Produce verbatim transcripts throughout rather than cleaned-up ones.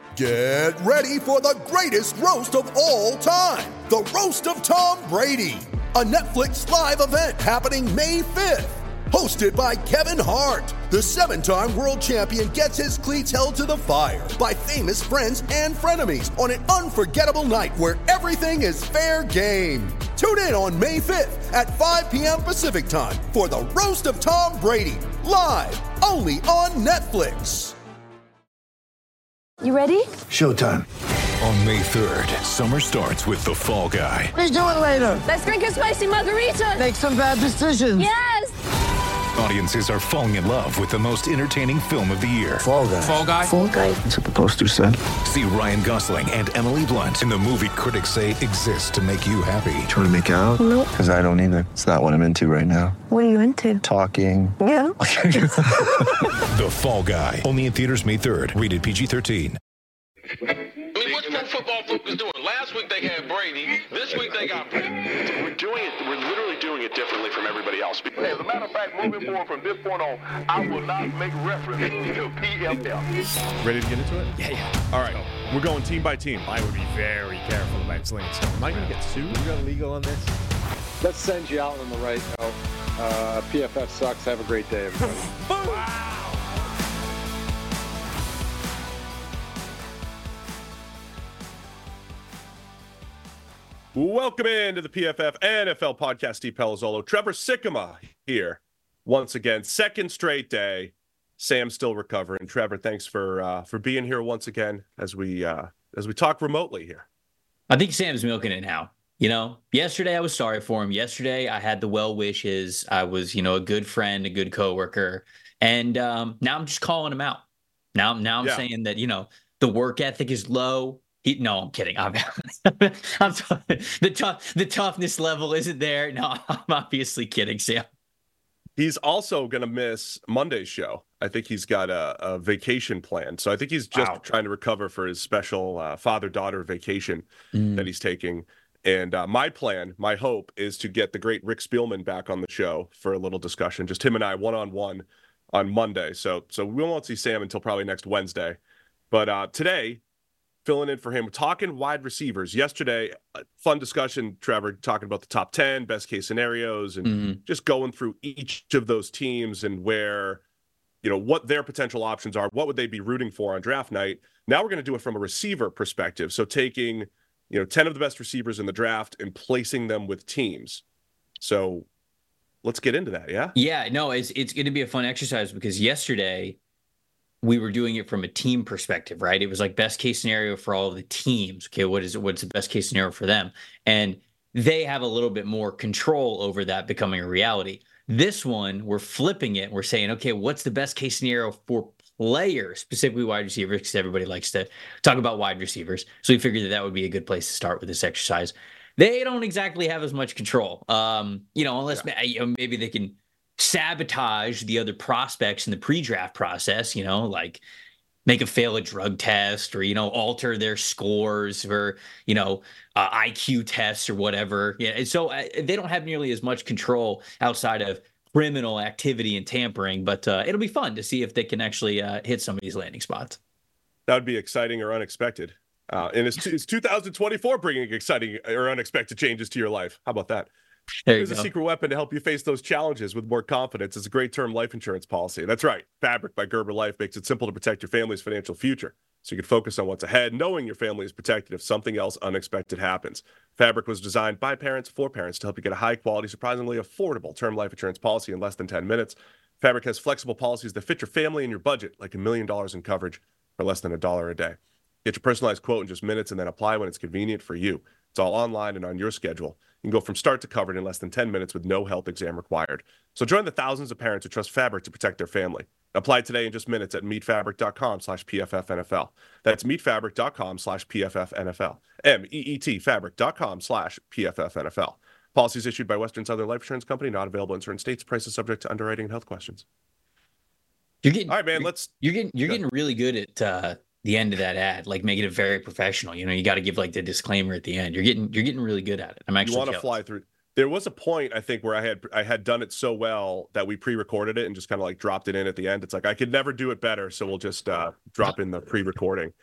Get ready for the greatest roast of all time, the Roast of Tom Brady, a Netflix live event happening May fifth. Hosted by Kevin Hart, the seven-time world champion gets his cleats held to the fire by famous friends and frenemies on an unforgettable night where everything is fair game. Tune in on May fifth at five p.m. Pacific time for the Roast of Tom Brady, live only on Netflix. You ready? Showtime. On May third, summer starts with The Fall Guy. Let's do it later. Let's drink a spicy margarita. Make some bad decisions. Yes! Audiences are falling in love with the most entertaining film of the year. Fall Guy. Fall Guy. Fall Guy. That's what the poster said. See Ryan Gosling and Emily Blunt in the movie critics say exists to make you happy. Trying to make it out? Nope. Because I don't either. It's not what I'm into right now. What are you into? Talking. Yeah. The Fall Guy. Only in theaters May third. Rated P G thirteen. I mean, what's Pro Football Focus doing? Last week they had Brady. This week they got Brady. We're doing it. We're literally doing it differently from everybody else. As a matter of fact, moving forward from this point on, I will not make reference to P F L. Ready to get into it? Yeah, yeah. All right. We're going team by team. I would be very careful about slinging stuff. Am I going to get sued? You got legal on this? That sends you out on the right note. Uh, P F F sucks. Have a great day, everybody. Wow. Welcome into the P F F N F L podcast. Steve Palazzolo, Trevor Sikkema here once again. Second straight day. Sam's still recovering. Trevor, thanks for uh, for being here once again as we uh, as we talk remotely here. I think Sam's milking it now. You know, yesterday I was sorry for him. Yesterday I had the well wishes. I was, you know, a good friend, a good coworker, and um, now I'm just calling him out. Now, now I'm yeah. saying that, you know, the work ethic is low. He, no, I'm kidding. I'm, I'm the tough, the toughness level isn't there. No, I'm obviously kidding, Sam. He's also going to miss Monday's show. I think he's got a, a vacation plan. So I think he's just Wow. trying to recover for his special uh, father-daughter vacation Mm. that he's taking. And uh, my plan, my hope, is to get the great Rick Spielman back on the show for a little discussion. Just him and I, one-on-one on Monday. So, so we won't see Sam until probably next Wednesday. But uh, today, filling in for him, talking wide receivers. Yesterday, a fun discussion, Trevor, talking about the top ten, best case scenarios, and Mm-hmm. just going through each of those teams and where, you know, what their potential options are, what would they be rooting for on draft night. Now we're going to do it from a receiver perspective. So taking, you know, ten of the best receivers in the draft and placing them with teams. So let's get into that, yeah? Yeah, no, it's it's going to be a fun exercise because yesterday we were doing it from a team perspective, right? It was like best case scenario for all of the teams. Okay, what is what's the best case scenario for them? And they have a little bit more control over that becoming a reality. This one, we're flipping it. We're saying, okay, what's the best case scenario for players, specifically wide receivers, because everybody likes to talk about wide receivers. So we figured that that would be a good place to start with this exercise. They don't exactly have as much control, um, you know, unless Yeah. you know, maybe they can sabotage the other prospects in the pre-draft process, you know, like make a fail a drug test or, you know, alter their scores for, you know, uh, I Q tests or whatever. Yeah. And so uh, they don't have nearly as much control outside of criminal activity and tampering, but uh, it'll be fun to see if they can actually uh, hit some of these landing spots. That would be exciting or unexpected. Uh, and it's, it's two thousand twenty-four bringing exciting or unexpected changes to your life. How about that? There you There's go. a secret weapon to help you face those challenges with more confidence. It's a great term life insurance policy. That's right. Fabric by Gerber Life makes it simple to protect your family's financial future, so you can focus on what's ahead, knowing your family is protected if something else unexpected happens. Fabric was designed by parents for parents to help you get a high-quality, surprisingly affordable term life insurance policy in less than ten minutes. Fabric has flexible policies that fit your family and your budget, like a million dollars in coverage for less than a dollar a day. Get your personalized quote in just minutes and then apply when it's convenient for you. It's all online and on your schedule. You can go from start to covered in less than ten minutes with no health exam required. So join the thousands of parents who trust Fabric to protect their family. Apply today in just minutes at meetfabric.com slash PFFNFL. That's meetfabric.com slash PFFNFL. M E E T fabric.com slash PFFNFL. Policies issued by Western Southern Life Insurance Company, not available in certain states. Prices subject to underwriting and health questions. You're getting, All right, man, you're, let's... You're getting, you're Go. getting really good at uh, the end of that ad, like making it very professional. You know, you got to give like the disclaimer at the end. You're getting, you're getting really good at it. I'm actually You want to jealous. fly through. There was a point, I think, where I had I had done it so well that we pre-recorded it and just kind of like dropped it in at the end. It's like I could never do it better, so we'll just uh, drop in the pre-recording.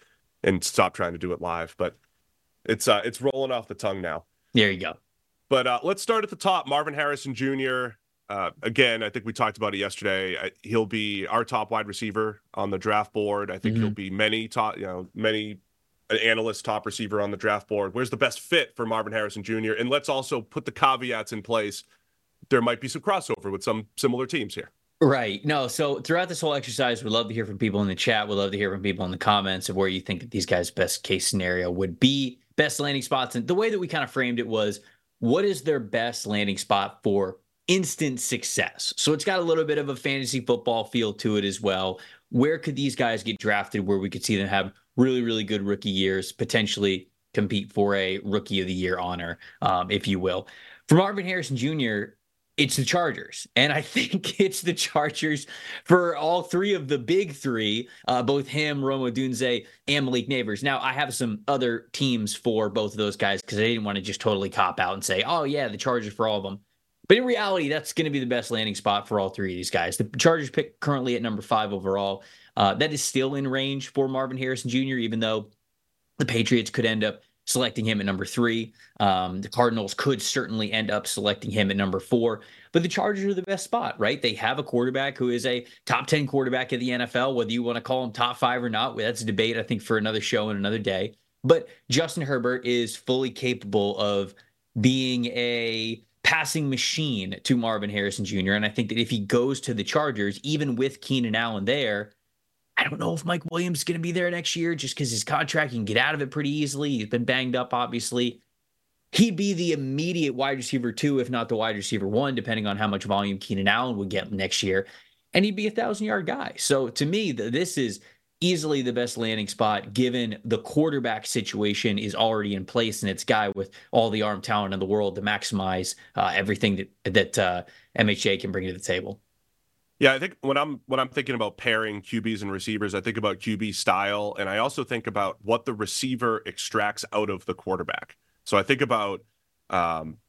and stop trying to do it live. But it's uh, it's rolling off the tongue now. There you go. But uh, let's start at the top. Marvin Harrison Junior Uh, again, I think we talked about it yesterday. I, he'll be our top wide receiver on the draft board. I think mm-hmm. he'll be many top, you know, many analysts' top receiver on the draft board. Where's the best fit for Marvin Harrison Junior? And let's also put the caveats in place. There might be some crossover with some similar teams here. Right. No, so throughout this whole exercise, we'd love to hear from people in the chat. We'd love to hear from people in the comments of where you think that these guys' best case scenario would be, best landing spots. And the way that we kind of framed it was, what is their best landing spot for instant success? So it's got a little bit of a fantasy football feel to it as well. Where could these guys get drafted where we could see them have really, really good rookie years, potentially compete for a rookie of the year honor, um, if you will. For Marvin Harrison Junior, it's the Chargers. And I think it's the Chargers for all three of the big three, uh, both him, Rome Odunze, and Malik Nabers. Now, I have some other teams for both of those guys because I didn't want to just totally cop out and say, oh, yeah, the Chargers for all of them. But in reality, that's going to be the best landing spot for all three of these guys. The Chargers pick currently at number five overall. Uh, that is still in range for Marvin Harrison Junior, even though the Patriots could end up selecting him at number three. Um, the Cardinals could certainly end up selecting him at number four. But the Chargers are the best spot, right? They have a quarterback who is a top ten quarterback in the N F L, whether you want to call him top five or not. That's a debate, I think, for another show and another day. But Justin Herbert is fully capable of being a passing machine to Marvin Harrison Junior And I think that if he goes to the Chargers, even with Keenan Allen there, I don't know if Mike Williams is going to be there next year just because his contract, he can get out of it pretty easily. He's been banged up, obviously. He'd be the immediate wide receiver two, if not the wide receiver one, depending on how much volume Keenan Allen would get next year. And he'd be a thousand-yard guy. So to me, this is easily the best landing spot given the quarterback situation is already in place and it's a guy with all the arm talent in the world to maximize uh, everything that, that uh, M H A can bring to the table. Yeah, I think when I'm when I'm thinking about pairing Q Bs and receivers, I think about Q B style, and I also think about what the receiver extracts out of the quarterback. So I think about um,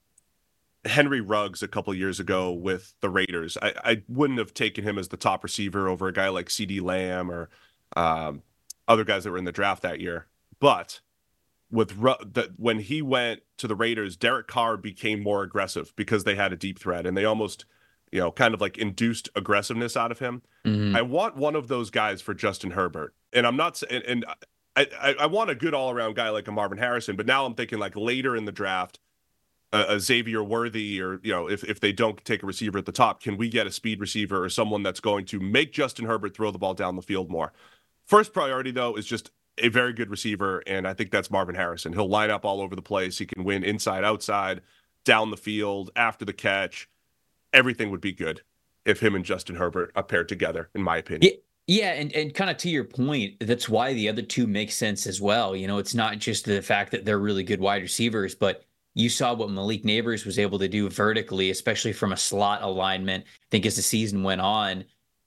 Henry Ruggs a couple years ago with the Raiders. I, I wouldn't have taken him as the top receiver over a guy like CeeDee Lamb or um, other guys that were in the draft that year. But with Ru- the, when he went to the Raiders, Derek Carr became more aggressive because they had a deep threat, and they almost – you know, kind of like induced aggressiveness out of him. Mm-hmm. I want one of those guys for Justin Herbert. And I'm not and, and I, I, I want a good all-around guy like a Marvin Harrison, but now I'm thinking like later in the draft, uh, a Xavier Worthy, or, you know, if, if they don't take a receiver at the top, can we get a speed receiver or someone that's going to make Justin Herbert throw the ball down the field more? First priority, though, is just a very good receiver, and I think that's Marvin Harrison. He'll line up all over the place. He can win inside, outside, down the field, after the catch. Everything would be good if him and Justin Herbert are paired together, in my opinion. Yeah, yeah, and, and kind of to your point, that's why the other two make sense as well. You know, it's not just the fact that they're really good wide receivers, but you saw what Malik Nabers was able to do vertically, especially from a slot alignment. I think as the season went on,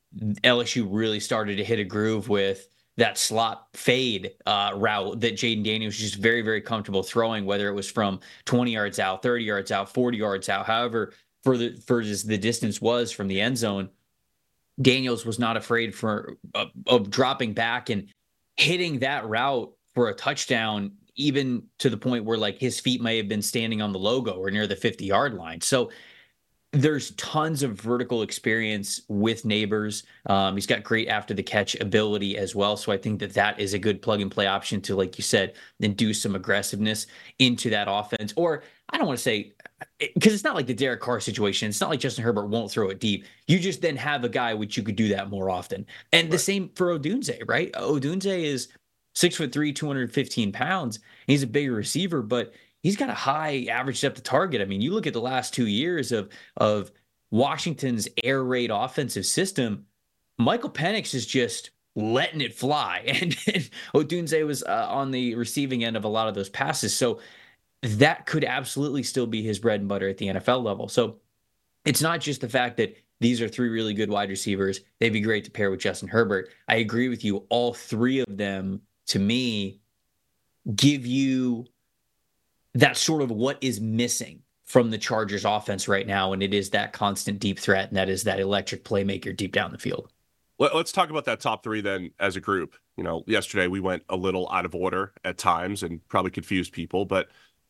L S U really started to hit a groove with that slot fade uh, route that Jaden Daniels was just very, very comfortable throwing, whether it was from twenty yards out, thirty yards out, forty yards out, however for the for the distance was from the end zone. Daniels was not afraid for uh, of dropping back and hitting that route for a touchdown, even to the point where like his feet may have been standing on the logo or near the fifty yard line. So there's tons of vertical experience with Nabers. Um, he's got great after the catch ability as well. So I think that that is a good plug and play option to, like you said, then do some aggressiveness into that offense. Or I don't want to say, because it's not like the Derek Carr situation. It's not like Justin Herbert won't throw it deep. You just then have a guy which you could do that more often. And right. The same for Odunze, right? Odunze is six foot three, two hundred fifteen pounds. He's a bigger receiver, but he's got a high average depth of target. I mean, you look at the last two years of, of Washington's air raid offensive system, Michael Penix is just letting it fly. And, and Odunze was uh, on the receiving end of a lot of those passes. So that could absolutely still be his bread and butter at the N F L level. So it's not just the fact that these are three really good wide receivers. They'd be great to pair with Justin Herbert. I agree with you. All three of them, to me, give you that's sort of what is missing from the Chargers offense right now. And it is that constant deep threat. And that is that electric playmaker deep down the field. Let, let's talk about that top three then as a group. You know, yesterday we went a little out of order at times and probably confused people, but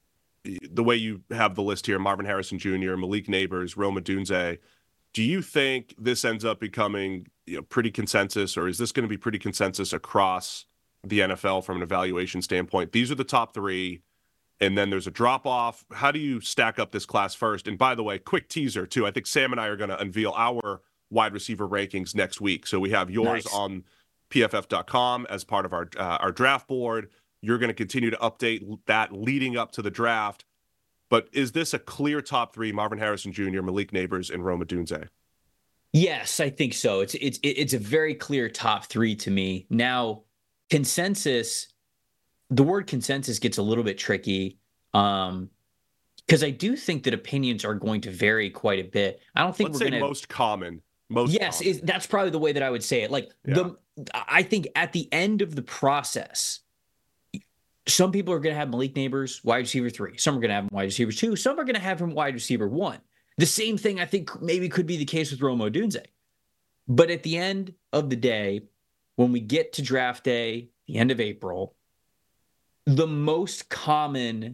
the way you have the list here, Marvin Harrison Junior, Malik Neighbors, Rome Odunze, do you think this ends up becoming, you know, pretty consensus, or is this going to be pretty consensus across the N F L from an evaluation standpoint? These are the top three, and then there's a drop-off. How do you stack up this class first? And by the way, quick teaser, too. I think Sam and I are going to unveil our wide receiver rankings next week. So we have yours Nice. on P F F dot com as part of our uh, our draft board. You're going to continue to update that leading up to the draft. But is this a clear top three, Marvin Harrison Junior, Malik Neighbors, and Rome Odunze? Yes, I think so. It's it's it's a very clear top three to me. Now, consensus, the word consensus gets a little bit tricky um, because I do think that opinions are going to vary quite a bit. I don't think Let's we're say going to most common. Most yes, common. is, that's probably the way that I would say it. Like Yeah. the, I think at the end of the process, some people are going to have Malik Neighbors wide receiver three. Some are going to have him wide receiver two. Some are going to have him wide receiver one. The same thing I think maybe could be the case with Rome Odunze. But at the end of the day, when we get to draft day, the end of April, the most common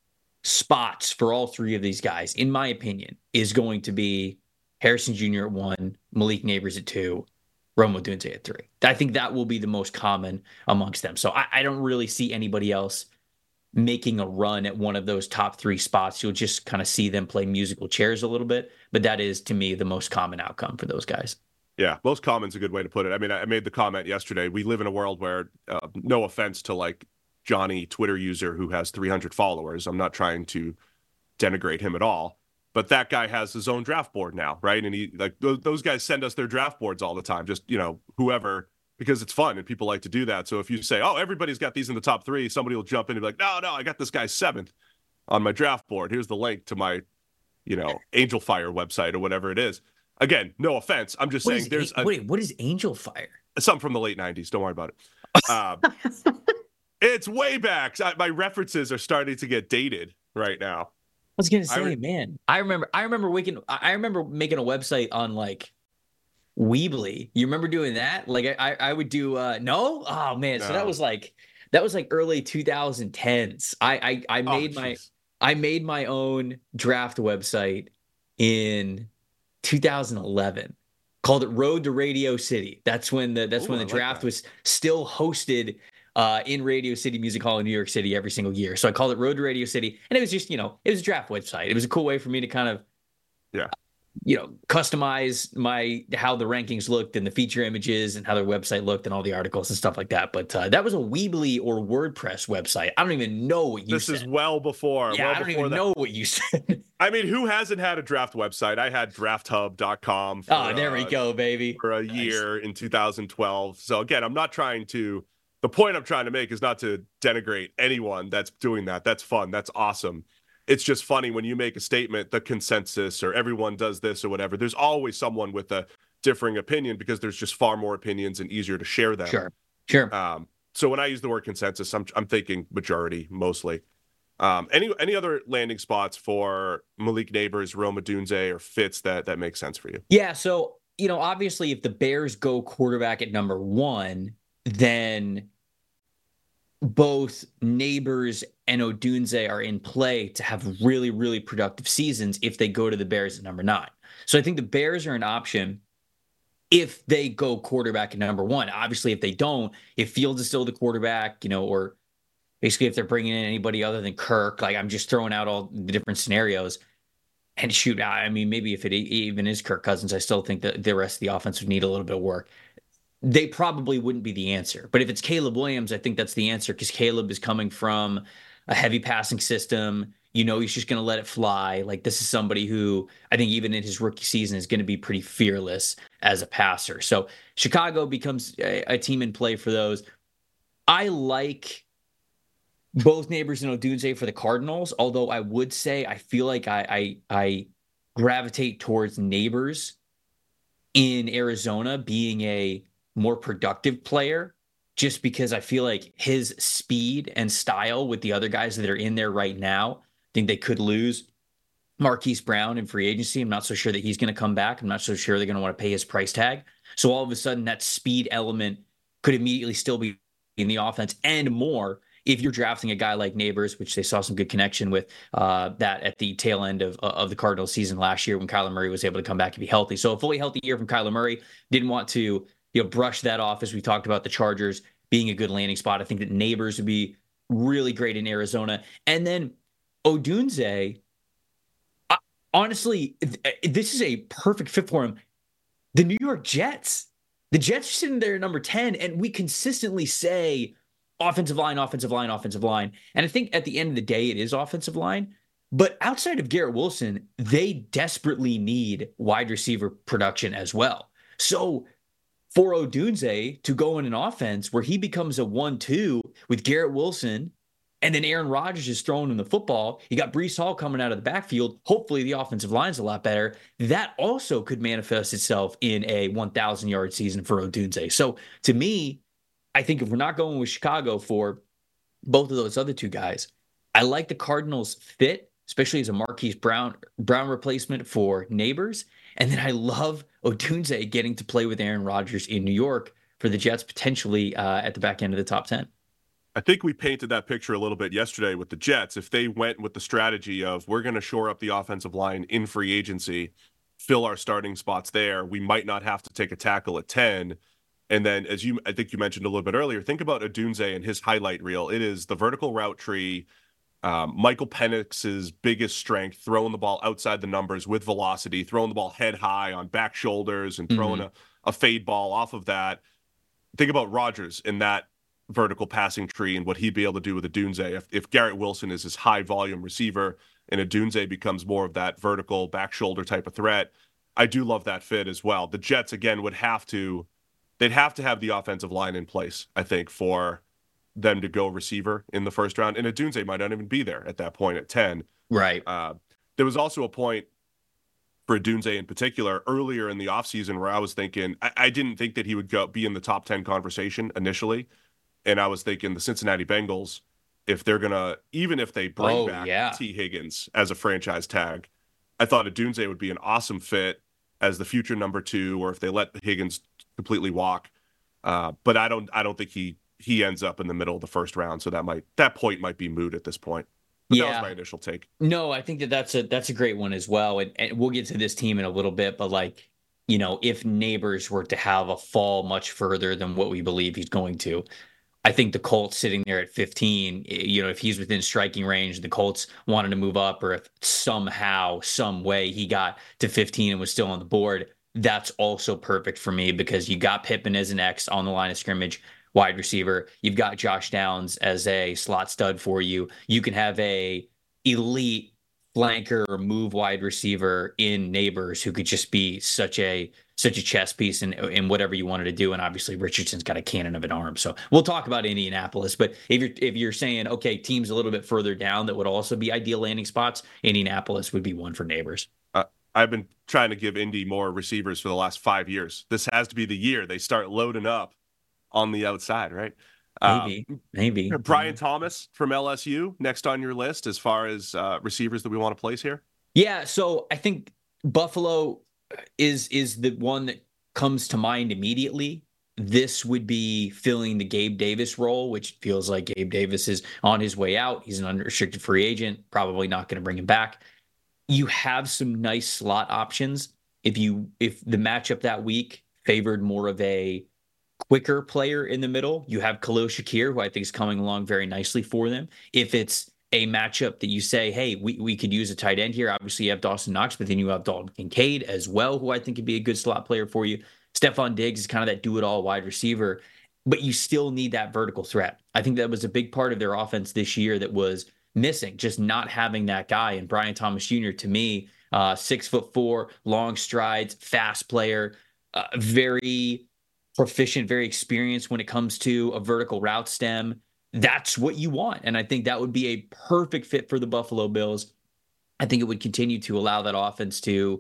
spots for all three of these guys, in my opinion, is going to be Harrison Junior at one, Malik Neighbors at two, Rome Odunze at three. I think that will be the most common amongst them. So I, I don't really see anybody else making a run at one of those top three spots. You'll just kind of see them play musical chairs a little bit. But that is, to me, the most common outcome for those guys. Yeah, most common is a good way to put it. I mean, I made the comment yesterday. We live in a world where, uh, no offense to like Johnny, Twitter user who has three hundred followers. I'm not trying to denigrate him at all. But that guy has his own draft board now, right? And he like th- those guys send us their draft boards all the time, just, you know, whoever, because it's fun and people like to do that. So if you say, oh, everybody's got these in the top three, somebody will jump in and be like, no, no, I got this guy seventh on my draft board. Here's the link to my, you know, Angel Fire website or whatever it is. Again, no offense. I'm just What saying is, there's a, wait, what is Angel Fire? something from the late nineties. Don't worry about it. Um, it's way back. I, my references are starting to get dated right now. I was gonna say, I re- man, I remember, I remember waking, I remember making a website on like Weebly. You remember doing that? Like I, I would do. uh No, oh man, so No. that was like that was like early twenty tens. I, I, I Oh, made my, jeez. I made my own draft website in two thousand eleven. Called it Road to Radio City. That's when the that's Ooh, when I the like draft that. was still hosted uh, in Radio City Music Hall in New York City every single year. So I called it Road to Radio City, and it was just, you know, it was a draft website. It was a cool way for me to kind of, Yeah. you know, customize my how the rankings looked and the feature images and how their website looked and all the articles and stuff like that. But uh, that was a Weebly or WordPress website. I don't even know what you This said. is well before. yeah, well I don't before even that. know what you said. I mean, who hasn't had a draft website? I had draft hub dot com for, Oh, there we uh, go, baby. for a Nice. year in two thousand twelve. So again, I'm not trying to, the point I'm trying to make is not to denigrate anyone that's doing that. That's fun. That's awesome. It's just funny when you make a statement, the consensus or everyone does this or whatever, there's always someone with a differing opinion because there's just far more opinions and easier to share them. Sure, sure. Um, so when I use the word consensus, I'm, I'm thinking majority mostly. Um, any any other landing spots for Malik Neighbors, Rome Odunze, or Fitz that that makes sense for you? Yeah, so, you know, obviously if the Bears go quarterback at number one, then both Neighbors and Odunze are in play to have really, really productive seasons if they go to the Bears at number nine. So I think the Bears are an option if they go quarterback at number one. Obviously, if they don't, if Fields is still the quarterback, you know, or basically if they're bringing in anybody other than Kirk, like I'm just throwing out all the different scenarios. And shoot, I mean, maybe if it even is Kirk Cousins, I still think that the rest of the offense would need a little bit of work. They probably wouldn't be the answer. But if it's Caleb Williams, I think that's the answer because Caleb is coming from a heavy passing system. You know, he's just going to let it fly. Like this is somebody who I think even in his rookie season is going to be pretty fearless as a passer. So Chicago becomes a, a team in play for those. I like both Neighbors and Odunze for the Cardinals, although I would say I feel like I I, I gravitate towards Neighbors in Arizona being a more productive player just because I feel like his speed and style with the other guys that are in there right now, I think they could lose Marquise Brown in free agency. I'm not so sure that he's going to come back. I'm not so sure they're going to want to pay his price tag. So all of a sudden, that speed element could immediately still be in the offense and more if you're drafting a guy like Neighbors, which they saw some good connection with uh, that at the tail end of, of the Cardinals season last year when Kyler Murray was able to come back and be healthy. So a fully healthy year from Kyler Murray. Didn't want to you know brush that off as we talked about the Chargers being a good landing spot. I think that Neighbors would be really great in Arizona. And then Odunze, uh, honestly, this is a perfect fit for him. The New York Jets. The Jets are sitting there at number ten, and we consistently say offensive line, offensive line, offensive line. And I think at the end of the day, it is offensive line. But outside of Garrett Wilson, they desperately need wide receiver production as well. So for Odunze to go in an offense where he becomes a one two with Garrett Wilson, and then Aaron Rodgers is throwing him the football, you got Breece Hall coming out of the backfield, hopefully the offensive line's a lot better, that also could manifest itself in a one thousand yard season for Odunze. So to me, I think if we're not going with Chicago for both of those other two guys, I like the Cardinals' fit, especially as a Marquise Brown Brown replacement for Neighbors. And then I love Odunze getting to play with Aaron Rodgers in New York for the Jets, potentially uh, at the back end of the top ten. I think we painted that picture a little bit yesterday with the Jets. If they went with the strategy of we're going to shore up the offensive line in free agency, fill our starting spots there, we might not have to take a tackle at ten. And then, as you, I think you mentioned a little bit earlier, think about Odunze and his highlight reel. It is the vertical route tree, um, Michael Penix's biggest strength, throwing the ball outside the numbers with velocity, throwing the ball head high on back shoulders and throwing mm-hmm. a, a fade ball off of that. Think about Rodgers in that vertical passing tree and what he'd be able to do with Odunze. If, if Garrett Wilson is his high volume receiver and Odunze becomes more of that vertical back shoulder type of threat, I do love that fit as well. The Jets, again, would have to, they'd have to have the offensive line in place, I think, for them to go receiver in the first round. And Odunze might not even be there at that point at ten. Right. Uh, there was also a point for Odunze in particular earlier in the offseason where I was thinking, I, I didn't think that he would go be in the top ten conversation initially. And I was thinking the Cincinnati Bengals, if they're going to, even if they bring oh, back yeah. T. Higgins as a franchise tag, I thought Odunze would be an awesome fit as the future number two, or if they let Higgins completely walk. Uh, but I don't, I don't think he, he ends up in the middle of the first round. So that might, that point might be moot at this point. But yeah. That was my initial take. No, I think that that's a, that's a great one as well. And, and we'll get to this team in a little bit, but like, you know, if Neighbors were to have a fall much further than what we believe he's going to, I think the Colts sitting there at fifteen, you know, if he's within striking range, the Colts wanted to move up, or if somehow, some way he got to fifteen and was still on the board, that's also perfect for me because you got Pittman as an X on the line of scrimmage, wide receiver. You've got Josh Downs as a slot stud for you. You can have a elite flanker or move wide receiver in Neighbors who could just be such a such a chess piece in, in whatever you wanted to do. And obviously Richardson's got a cannon of an arm. So we'll talk about Indianapolis, but if you're, if you're saying, okay, teams a little bit further down that would also be ideal landing spots, Indianapolis would be one for Neighbors. Uh, I've been trying to give Indy more receivers for the last five years. This has to be the year they start loading up on the outside, right? Maybe, um, maybe. Brian Thomas from L S U next on your list as far as uh, receivers that we want to place here. Yeah. So I think Buffalo is is the one that comes to mind immediately. This would be filling the Gabe Davis role, which feels like Gabe Davis is on his way out. He's an unrestricted free agent, probably not going to bring him back. You have some nice slot options. If you if the matchup that week favored more of a quicker player in the middle, you have Khalil Shakir, who I think is coming along very nicely for them. If it's a matchup that you say, hey, we, we could use a tight end here. Obviously, you have Dawson Knox, but then you have Dalton Kincaid as well, who I think could be a good slot player for you. Stephon Diggs is kind of that do-it-all wide receiver, but you still need that vertical threat. I think that was a big part of their offense this year that was missing, just not having that guy. And Brian Thomas Junior, to me, uh, six foot four, long strides, fast player, uh, very proficient, very experienced when it comes to a vertical route stem. That's what you want. And I think that would be a perfect fit for the Buffalo Bills. I think it would continue to allow that offense to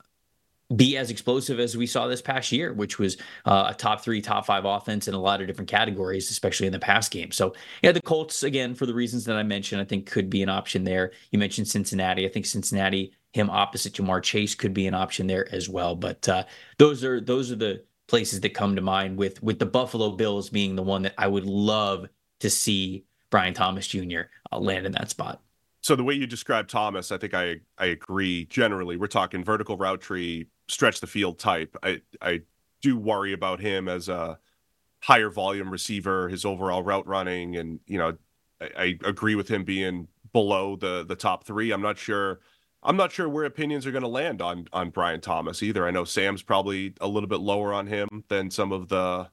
be as explosive as we saw this past year, which was uh, a top three, top five offense in a lot of different categories, especially in the pass game. So yeah, the Colts, again, for the reasons that I mentioned, I think could be an option there. You mentioned Cincinnati. I think Cincinnati, him opposite Jamar Chase, could be an option there as well. But uh, those are those are the places that come to mind, with with the Buffalo Bills being the one that I would love to see Brian Thomas Junior uh, land in that spot. So the way you describe Thomas, I think I I agree generally. We're talking vertical route tree, stretch the field type. I, I do worry about him as a higher volume receiver, his overall route running, and, you know, I, I agree with him being below the the top three. I'm not sure I'm not sure where opinions are going to land on on Brian Thomas either. I know Sam's probably a little bit lower on him than some of the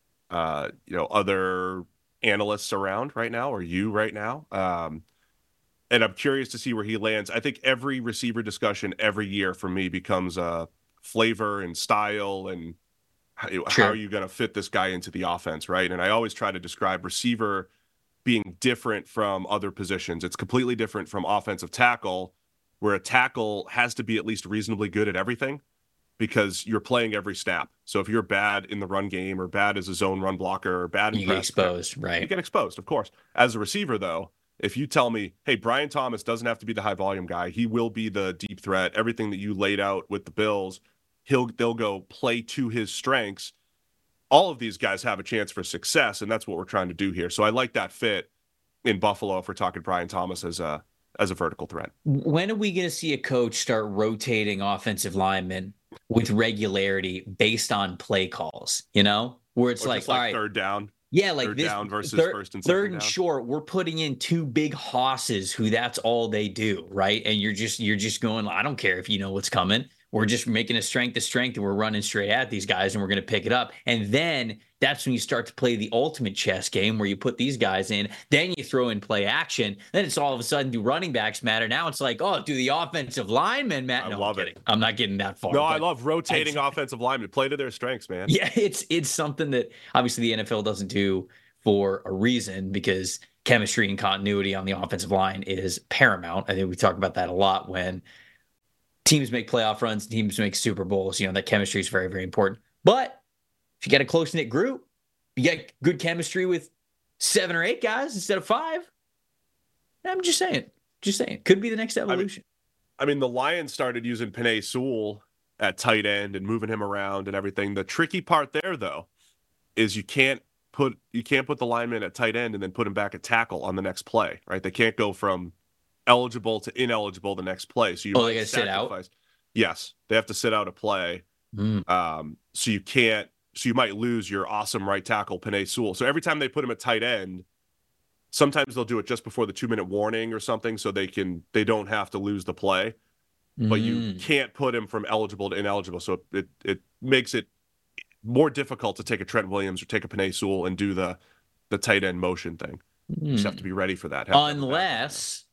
uh, you know, other analysts around right now, or you right now. Um, and I'm curious to see where he lands. I think every receiver discussion every year for me becomes a flavor and style and how, sure. how are you going to fit this guy into the offense, right? And I always try to describe receiver being different from other positions. It's completely different from offensive tackle, where a tackle has to be at least reasonably good at everything because you're playing every snap. So if you're bad in the run game or bad as a zone run blocker or bad in you get exposed, right? You get exposed, of course. As a receiver, though, if you tell me, hey, Brian Thomas doesn't have to be the high volume guy, he will be the deep threat, everything that you laid out with the Bills, he'll they'll go play to his strengths. All of these guys have a chance for success, and that's what we're trying to do here. So I like that fit in Buffalo if we're talking Brian Thomas as a as a vertical threat. When are we going to see a coach start rotating offensive linemen with regularity based on play calls, you know, where it's like, like all right, third down. Yeah, like third this down versus third, first and third and down. short, we're putting in two big hosses who that's all they do, right? And you're just you're just going, I don't care if you know what's coming. We're just making a strength to strength and we're running straight at these guys and we're going to pick it up. And then that's when you start to play the ultimate chess game where you put these guys in. Then you throw in play action. Then it's all of a sudden, do running backs matter? Now it's like, oh, do the offensive linemen matter? I No, love I'm it. kidding. I'm not getting that far. No, I love rotating offensive linemen. Play to their strengths, man. Yeah, it's it's something that obviously the N F L doesn't do for a reason, because chemistry and continuity on the offensive line is paramount. I think we talk about that a lot when teams make playoff runs, teams make Super Bowls. You know, that chemistry is very, very important. But if you get a close-knit group, you get good chemistry with seven or eight guys instead of five. I'm just saying. Just saying. Could be the next evolution. I mean, I mean the Lions started using Penei Sewell at tight end and moving him around and everything. The tricky part there, though, is you can't put you can't put the lineman at tight end and then put him back at tackle on the next play, right? They can't go from eligible to ineligible the next play. So you oh, they got to sit out? Yes, they have to sit out a play. Mm. Um, so you can't. So you might lose your awesome right tackle, Penei Sewell. So every time they put him at tight end, sometimes they'll do it just before the two minute warning or something, so they can they don't have to lose the play. Mm. But you can't put him from eligible to ineligible. So it it makes it more difficult to take a Trent Williams or take a Penei Sewell and do the the tight end motion thing. Mm. You just have to be ready for that. Have Unless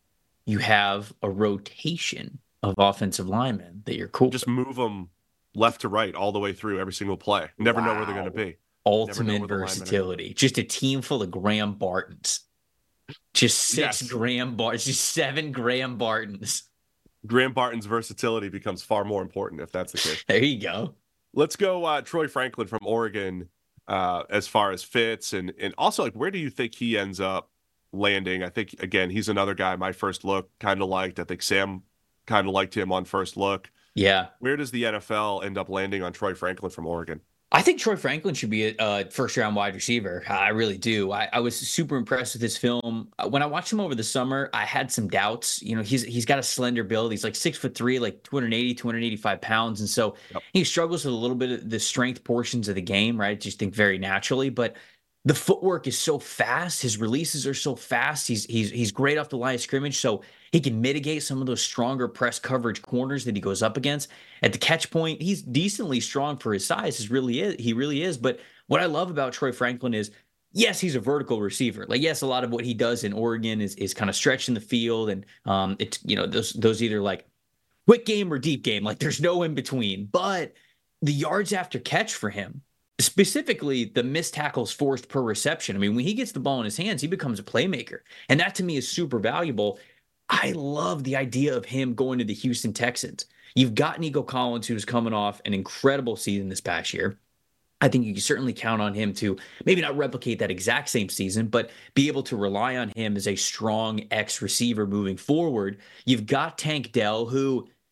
you have a rotation of offensive linemen that you're cool. Just move them left to right all the way through every single play. Never wow. know where they're going to be. Ultimate versatility. Just a team full of Graham Bartons. Just six yes. Graham Bartons. Just seven Graham Bartons. Graham Barton's versatility becomes far more important if that's the case. There you go. Let's go uh, Troy Franklin from Oregon uh, as far as fits. And, and also, like, where do you think he ends up landing? I think, again, he's another guy my first look kind of liked. I think Sam kind of liked him on first look. Yeah. Where does the N F L end up landing on Troy Franklin from Oregon? I think Troy Franklin should be a uh, first-round wide receiver. I really do. I, I was super impressed with his film. When I watched him over the summer, I had some doubts. You know, he's he's got a slender build. He's like six foot three, like two eighty, two eighty-five pounds. And so yep. he struggles with a little bit of the strength portions of the game, right? I just think very naturally. But the footwork is so fast. His releases are so fast. He's he's he's great off the line of scrimmage. So he can mitigate some of those stronger press coverage corners that he goes up against. At the catch point, he's decently strong for his size. He really is. He really is. But what I love about Troy Franklin is, yes, he's a vertical receiver. Like, yes, a lot of what he does in Oregon is is kind of stretching the field, and um, it's you know those those either like quick game or deep game. Like, there's no in between. But the yards after catch for him, specifically the missed tackles forced per reception. I mean, when he gets the ball in his hands, he becomes a playmaker, and that to me is super valuable. I love the idea of him going to the Houston Texans. You've got Nico Collins, who's coming off an incredible season this past year. I think you can certainly count on him to maybe not replicate that exact same season, but be able to rely on him as a strong X receiver moving forward. You've got Tank Dell, who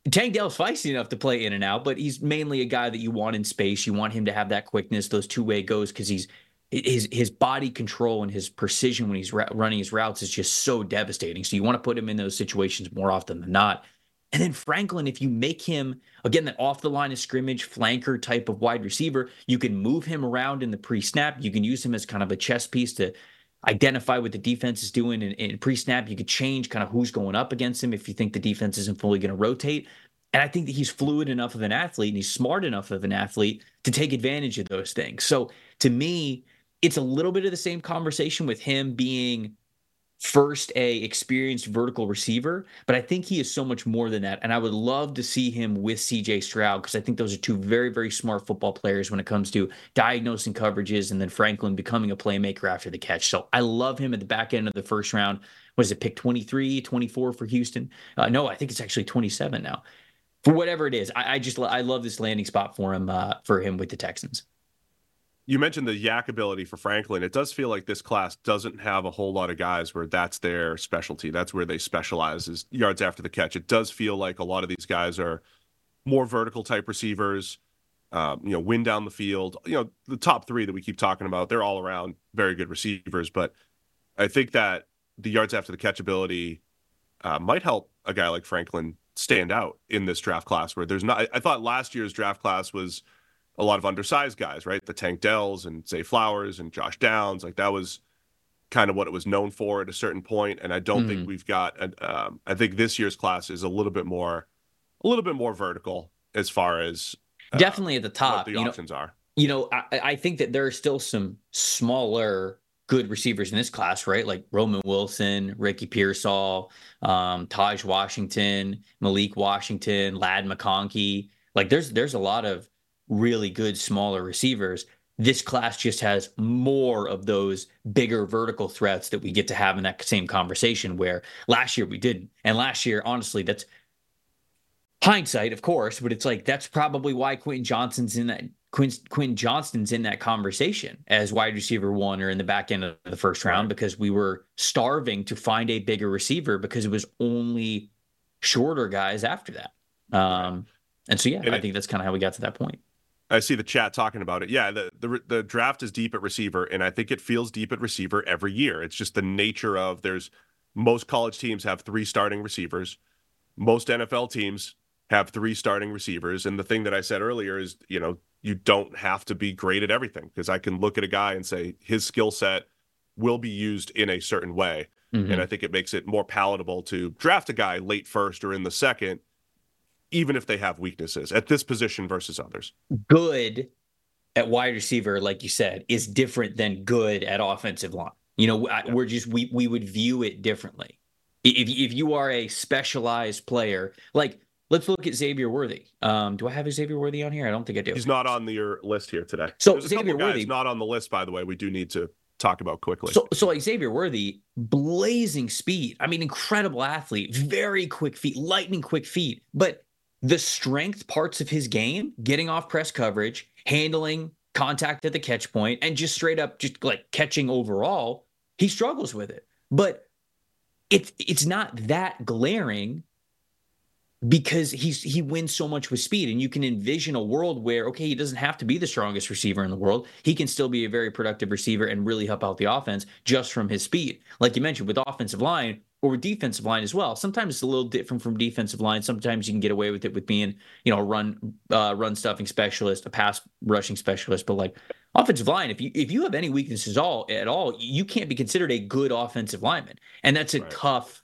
Tank Dell's feisty enough to play in and out, but he's mainly a guy that you want in space. You want him to have that quickness, those two-way goes, because he's his his body control and his precision when he's ra- running his routes is just so devastating. So you want to put him in those situations more often than not. And then Franklin, if you make him, again, that off the line of scrimmage flanker type of wide receiver, you can move him around in the pre-snap. You can use him as kind of a chess piece to identify what the defense is doing in, in pre-snap. You could change kind of who's going up against him if you think the defense isn't fully going to rotate. And I think that he's fluid enough of an athlete and he's smart enough of an athlete to take advantage of those things. So to me, it's a little bit of the same conversation with him being first a experienced vertical receiver, but I think he is so much more than that. And I would love to see him with C J Stroud, because I think those are two very, very smart football players when it comes to diagnosing coverages, and then Franklin becoming a playmaker after the catch. So I love him at the back end of the first round. Was it pick twenty-three, twenty-four for Houston? Uh, no, I think it's actually twenty-seven now. For whatever it is, I, I just I love this landing spot for him uh, for him with the Texans. You mentioned the yak ability for Franklin. It does feel like this class doesn't have a whole lot of guys where that's their specialty. That's where they specialize, is yards after the catch. It does feel like a lot of these guys are more vertical type receivers, um, you know, win down the field. You know, the top three that we keep talking about, they're all around very good receivers. But I think that the yards after the catch ability uh, might help a guy like Franklin stand out in this draft class, where there's not, I, I thought last year's draft class was a lot of undersized guys, right? The Tank Dells and Zay Flowers and Josh Downs. Like, that was kind of what it was known for at a certain point. And I don't mm-hmm. think we've got, a, um, I think this year's class is a little bit more, a little bit more vertical as far as uh, definitely at the top. What the you options know, are. You know, I, I think that there are still some smaller good receivers in this class, right? Like Roman Wilson, Ricky Pearsall, um, Taj Washington, Malik Washington, Ladd McConkey. Like there's, there's a lot of really good smaller receivers. This class just has more of those bigger vertical threats that we get to have in that same conversation, where last year we didn't. And last year, honestly, that's hindsight, of course, but it's like, that's probably why Quentin Johnston's in that Quinn, Quinn Johnston's in that conversation as wide receiver one or in the back end of the first round, because we were starving to find a bigger receiver because it was only shorter guys after that. Um, and so, yeah, and I it, think that's kind of how we got to that point. I see the chat talking about it. Yeah, the, the the draft is deep at receiver, and I think it feels deep at receiver every year. It's just the nature of, there's most college teams have three starting receivers. Most N F L teams have three starting receivers. And the thing that I said earlier is, you know, you don't have to be great at everything, because I can look at a guy and say his skill set will be used in a certain way. Mm-hmm. And I think it makes it more palatable to draft a guy late first or in the second, even if they have weaknesses at this position versus others. Good at wide receiver, like you said, is different than good at offensive line. You know, yeah. we're just, we we would view it differently. If, if you are a specialized player, like, let's look at Xavier Worthy. Um, do I have a Xavier Worthy on here? I don't think I do. He's not on the, your list here today. So There's a Xavier couple Worthy guys not on the list, by the way, we do need to talk about quickly. So, so like Xavier Worthy, blazing speed. I mean, incredible athlete, very quick feet, lightning quick feet. But the strength parts of his game, getting off press coverage, handling contact at the catch point, and just straight up just like catching overall, he struggles with it. But it's it's not that glaring, because he's he wins so much with speed. And you can envision a world where, okay, he doesn't have to be the strongest receiver in the world. He can still be a very productive receiver and really help out the offense just from his speed. Like you mentioned, with offensive line or with defensive line as well. Sometimes it's a little different from defensive line. Sometimes you can get away with it with being, you know, a run uh, run stuffing specialist, a pass rushing specialist. But like offensive line, if you if you have any weaknesses all at all, you can't be considered a good offensive lineman. And that's a right. tough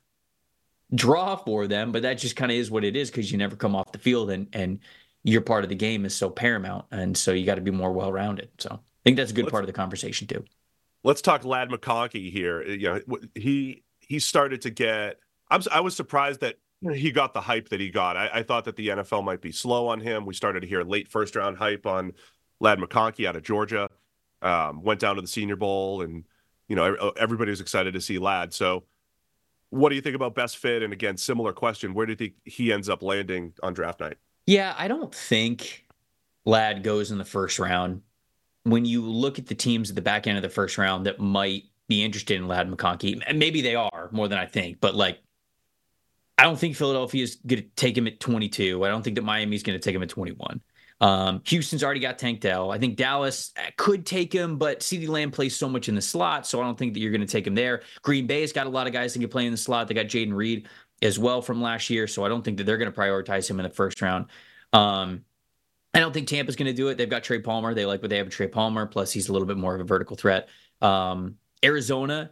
draw for them, but that just kind of is what it is, because you never come off the field, and and your part of the game is so paramount, and so you got to be more well-rounded. So I think that's a good let's, part of the conversation too. Let's talk Ladd McConkey here. You know, he he started to get. I'm, I was surprised that he got the hype that he got. I, I thought that the N F L might be slow on him. We started to hear late first round hype on Ladd McConkey out of Georgia. Um, went down to the Senior Bowl, and you know everybody was excited to see Ladd. So, what do you think about best fit? And again, similar question: where do you think he ends up landing on draft night? Yeah, I don't think Ladd goes in the first round. When you look at the teams at the back end of the first round that might be interested in Ladd McConkey, maybe they are more than I think, but like I don't think Philadelphia is going to take him at twenty-two. I don't think that Miami's going to take him at twenty-one. Um, Houston's already got Tank Dell. I think Dallas could take him, but CeeDee Lamb plays so much in the slot, so I don't think that you're going to take him there. Green Bay's got a lot of guys that can play in the slot. They got Jaden Reed as well from last year, so I don't think that they're going to prioritize him in the first round. Um, I don't think Tampa's going to do it. They've got Trey Palmer. They like what they have with Trey Palmer, plus he's a little bit more of a vertical threat. Um, Arizona,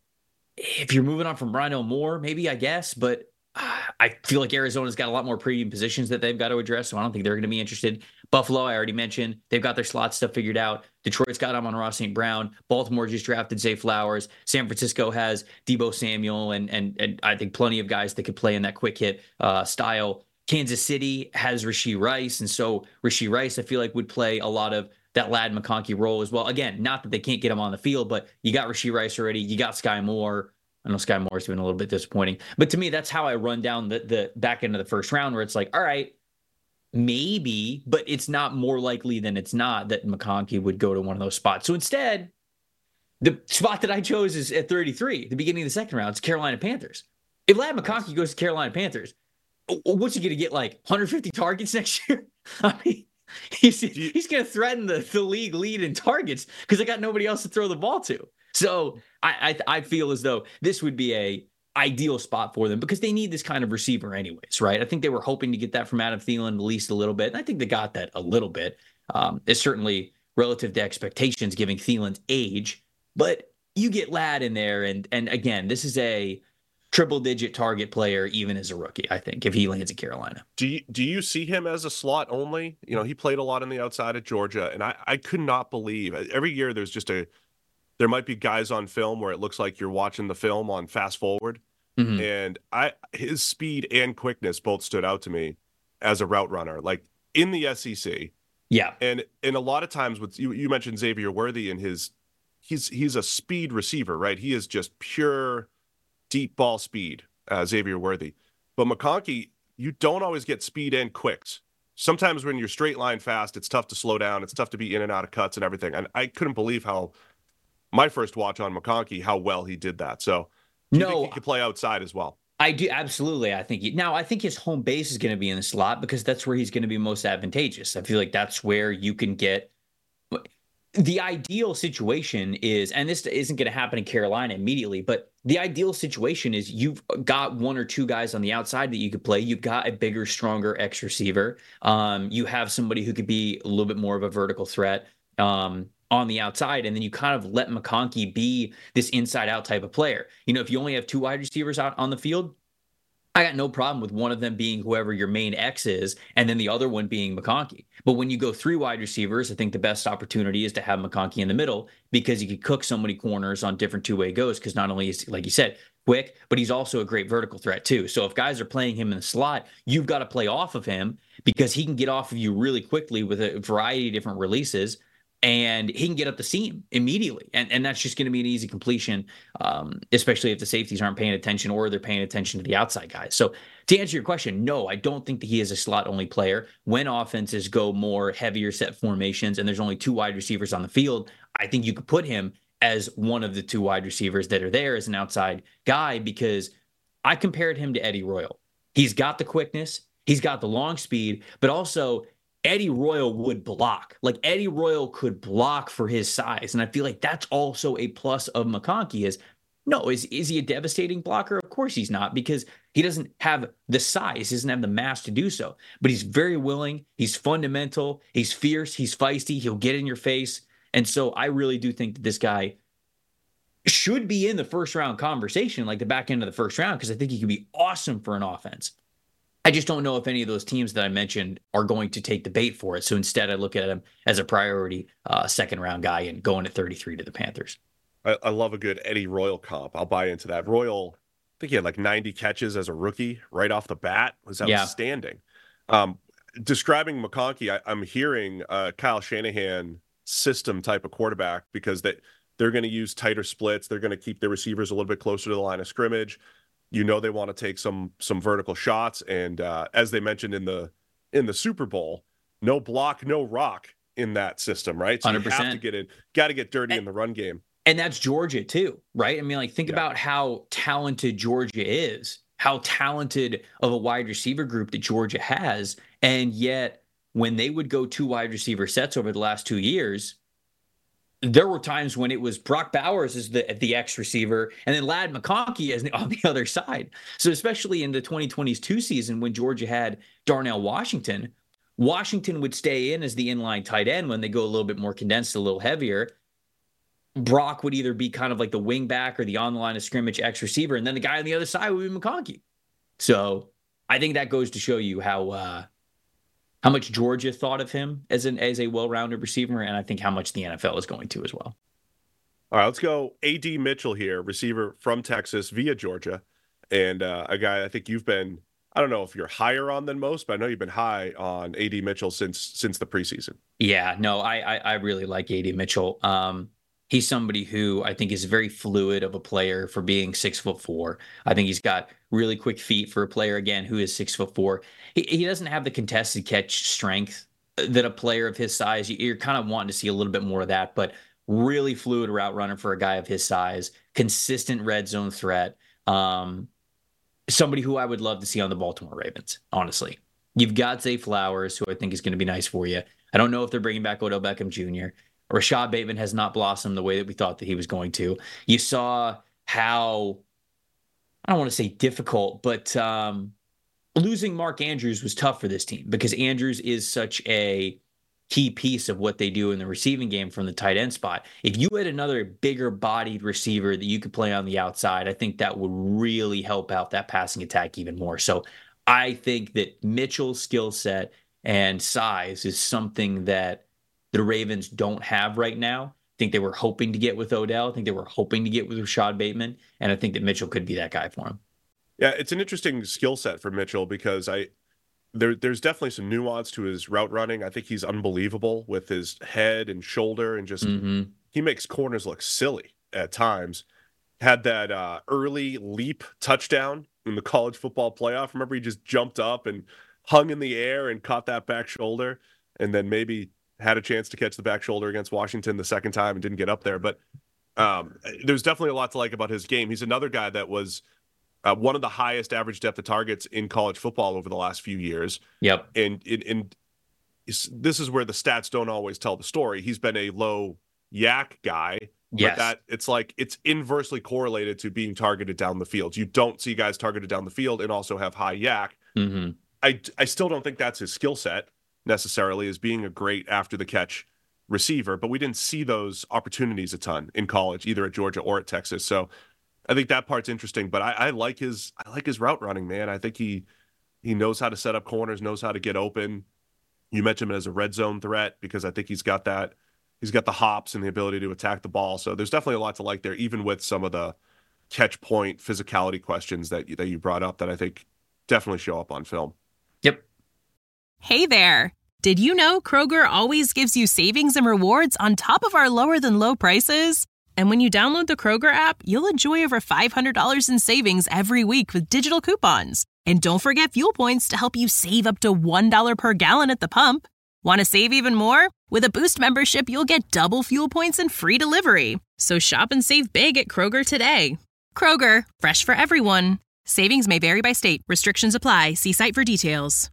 if you're moving on from Rondale Moore, maybe, I guess, but I feel like Arizona's got a lot more premium positions that they've got to address, so I don't think they're going to be interested. Buffalo, I already mentioned. They've got their slot stuff figured out. Detroit's got Amon-Ra Saint Brown. Baltimore just drafted Zay Flowers. San Francisco has Deebo Samuel and, and, and I think plenty of guys that could play in that quick hit uh, style. Kansas City has Rashee Rice, and so Rashee Rice, I feel like, would play a lot of that Ladd McConkey role as well. Again, not that they can't get him on the field, but you got Rashee Rice already. You got Sky Moore. I know Sky Moore's been a little bit disappointing, but to me, that's how I run down the, the back end of the first round, where it's like, all right, maybe, but it's not more likely than it's not that McConkey would go to one of those spots. So instead, the spot that I chose is at thirty-three, the beginning of the second round. It's Carolina Panthers. If Ladd McConkey goes to Carolina Panthers, what's he going to get, like one hundred fifty targets next year? I mean, he's, he's going to threaten the, the league lead in targets because they got nobody else to throw the ball to. So I, I I feel as though this would be a ideal spot for them because they need this kind of receiver anyways, right? I think they were hoping to get that from Adam Thielen at least a little bit, and I think they got that a little bit. Um, it's certainly relative to expectations given Thielen's age, but you get Ladd in there, and and again, this is a triple-digit target player even as a rookie, I think, if he lands in Carolina. Do you, do you see him as a slot only? You know, he played a lot on the outside at Georgia, and I, I could not believe, every year there's just a there might be guys on film where it looks like you're watching the film on fast forward. Mm-hmm. And I his speed and quickness both stood out to me as a route runner, like in the S E C. Yeah. And and a lot of times with you, you mentioned Xavier Worthy and his he's he's a speed receiver, right? He is just pure deep ball speed, uh, Xavier Worthy. But McConkey, you don't always get speed and quicks. Sometimes when you're straight line fast, it's tough to slow down. It's tough to be in and out of cuts and everything. And I couldn't believe how my first watch on McConkey, how well he did that. So do you no, think he could play outside as well? I do. Absolutely. I think he, now I think his home base is going to be in the slot because that's where he's going to be most advantageous. I feel like that's where you can get the ideal situation is, and this isn't going to happen in Carolina immediately, but the ideal situation is you've got one or two guys on the outside that you could play. You've got a bigger, stronger X receiver. Um, you have somebody who could be a little bit more of a vertical threat. Um, on the outside, and then you kind of let McConkey be this inside-out type of player. You know, if you only have two wide receivers out on the field, I got no problem with one of them being whoever your main X is, and then the other one being McConkey. But when you go three wide receivers, I think the best opportunity is to have McConkey in the middle because you could cook so many corners on different two-way goes because not only is, like you said, quick, but he's also a great vertical threat too. So if guys are playing him in the slot, you've got to play off of him because he can get off of you really quickly with a variety of different releases. And he can get up the seam immediately. And, and that's just going to be an easy completion, um, especially if the safeties aren't paying attention or they're paying attention to the outside guys. So to answer your question, no, I don't think that he is a slot-only player. When offenses go more heavier set formations and there's only two wide receivers on the field, I think you could put him as one of the two wide receivers that are there as an outside guy because I compared him to Eddie Royal. He's got the quickness, he's got the long speed, but also Eddie Royal would block. Like Eddie Royal could block for his size. And I feel like that's also a plus of McConkey is, no, is, is he a devastating blocker? Of course he's not because he doesn't have the size. He doesn't have the mass to do so. But he's very willing. He's fundamental. He's fierce. He's feisty. He'll get in your face. And so I really do think that this guy should be in the first round conversation, like the back end of the first round, because I think he could be awesome for an offense. I just don't know if any of those teams that I mentioned are going to take the bait for it. So instead, I look at him as a priority uh, second-round guy and going at thirty-three to the Panthers. I, I love a good Eddie Royal comp. I'll buy into that. Royal, I think he had like ninety catches as a rookie right off the bat. It was outstanding. Yeah. Um, describing McConkey, I, I'm hearing uh, Kyle Shanahan system type of quarterback because they, they're going to use tighter splits. They're going to keep their receivers a little bit closer to the line of scrimmage. You know they want to take some some vertical shots, and uh, as they mentioned in the in the Super Bowl, no block, no rock in that system, right? So one hundred percent. You have to get in, got to get dirty and, in the run game, and that's Georgia too, right? I mean, like think yeah. about how talented Georgia is, how talented of a wide receiver group that Georgia has. And yet, when they would go two wide receiver sets over the last two years, there were times when it was Brock Bowers as the the X receiver and then Ladd McConkey as the, on the other side. So especially in the twenty twenty-two season when Georgia had Darnell Washington, Washington would stay in as the inline tight end when they go a little bit more condensed, a little heavier. Brock would either be kind of like the wing back or the on the line of scrimmage X receiver, and then the guy on the other side would be McConkey. So I think that goes to show you how uh, how much Georgia thought of him as an as a well-rounded receiver, and I think how much the N F L is going to as well. All right, let's go A D Mitchell here, receiver from Texas via Georgia, and uh, a guy I think you've been, I don't know if you're higher on than most, but I know you've been high on A D Mitchell since since the preseason. Yeah, no, I I, I really like A D Mitchell. Um, he's somebody who I think is very fluid of a player for being six foot four. I think he's got really quick feet for a player, again, who is six foot four. He, he doesn't have the contested catch strength that a player of his size, you're kind of wanting to see a little bit more of that, but really fluid route runner for a guy of his size, consistent red zone threat. Um, somebody who I would love to see on the Baltimore Ravens, honestly. You've got Zay Flowers, who I think is going to be nice for you. I don't know if they're bringing back Odell Beckham Junior Rashad Bateman has not blossomed the way that we thought that he was going to. You saw how, I don't want to say difficult, but um, losing Mark Andrews was tough for this team because Andrews is such a key piece of what they do in the receiving game from the tight end spot. If you had another bigger bodied receiver that you could play on the outside, I think that would really help out that passing attack even more. So I think that Mitchell's skill set and size is something that the Ravens don't have right now. I think they were hoping to get with Odell. I think they were hoping to get with Rashad Bateman. And I think that Mitchell could be that guy for him. Yeah, it's an interesting skill set for Mitchell because I there there's definitely some nuance to his route running. I think he's unbelievable with his head and shoulder and just mm-hmm. he makes corners look silly at times. Had that uh, early leap touchdown in the college football playoff. Remember, he just jumped up and hung in the air and caught that back shoulder and then maybe had a chance to catch the back shoulder against Washington the second time and didn't get up there. But um, there's definitely a lot to like about his game. He's another guy that was uh, one of the highest average depth of targets in college football over the last few years. Yep. And, and, and this is where the stats don't always tell the story. He's been a low yak guy. Yes. But that it's like it's inversely correlated to being targeted down the field. You don't see guys targeted down the field and also have high yak. Mm-hmm. I, I still don't think that's his skill set necessarily, as being a great after the catch receiver, but we didn't see those opportunities a ton in college, either at Georgia or at Texas. So I think that part's interesting, but I, I like his I like his route running, man. I think he he knows how to set up corners, knows how to get open. You mentioned him as a red zone threat because I think he's got that he's got the hops and the ability to attack the ball. So there's definitely a lot to like there, even with some of the catch point physicality questions that you, that you brought up that I think definitely show up on film. Yep. Hey there. Did you know Kroger always gives you savings and rewards on top of our lower than low prices? And when you download the Kroger app, you'll enjoy over five hundred dollars in savings every week with digital coupons. And don't forget fuel points to help you save up to one dollar per gallon at the pump. Want to save even more? With a Boost membership, you'll get double fuel points and free delivery. So shop and save big at Kroger today. Kroger, fresh for everyone. Savings may vary by state. Restrictions apply. See site for details.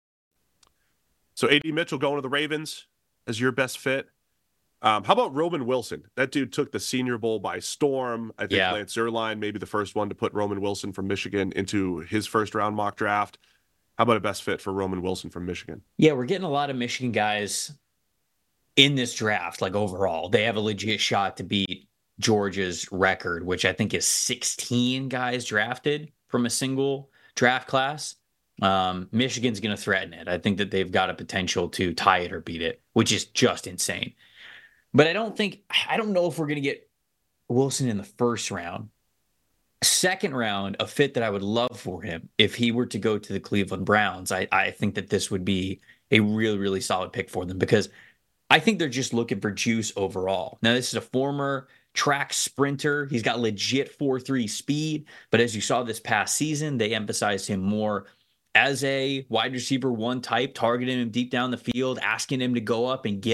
So A D Mitchell going to the Ravens as your best fit. Um, how about Roman Wilson? That dude took the Senior Bowl by storm. I think yeah. Lance Zierlein, maybe the first one to put Roman Wilson from Michigan into his first round mock draft. How about a best fit for Roman Wilson from Michigan? Yeah, we're getting a lot of Michigan guys in this draft, like overall. They have a legit shot to beat Georgia's record, which I think is sixteen guys drafted from a single draft class. Um, Michigan's going to threaten it. I think that they've got a potential to tie it or beat it, which is just insane. But I don't think, I don't know if we're going to get Wilson in the first round. Second round, a fit that I would love for him if he were to go to the Cleveland Browns. I, I think that this would be a really, really solid pick for them because I think they're just looking for juice overall. Now, this is a former track sprinter. He's got legit four three speed, but as you saw this past season, they emphasized him more as a wide receiver one type, targeting him deep down the field, asking him to go up and get it.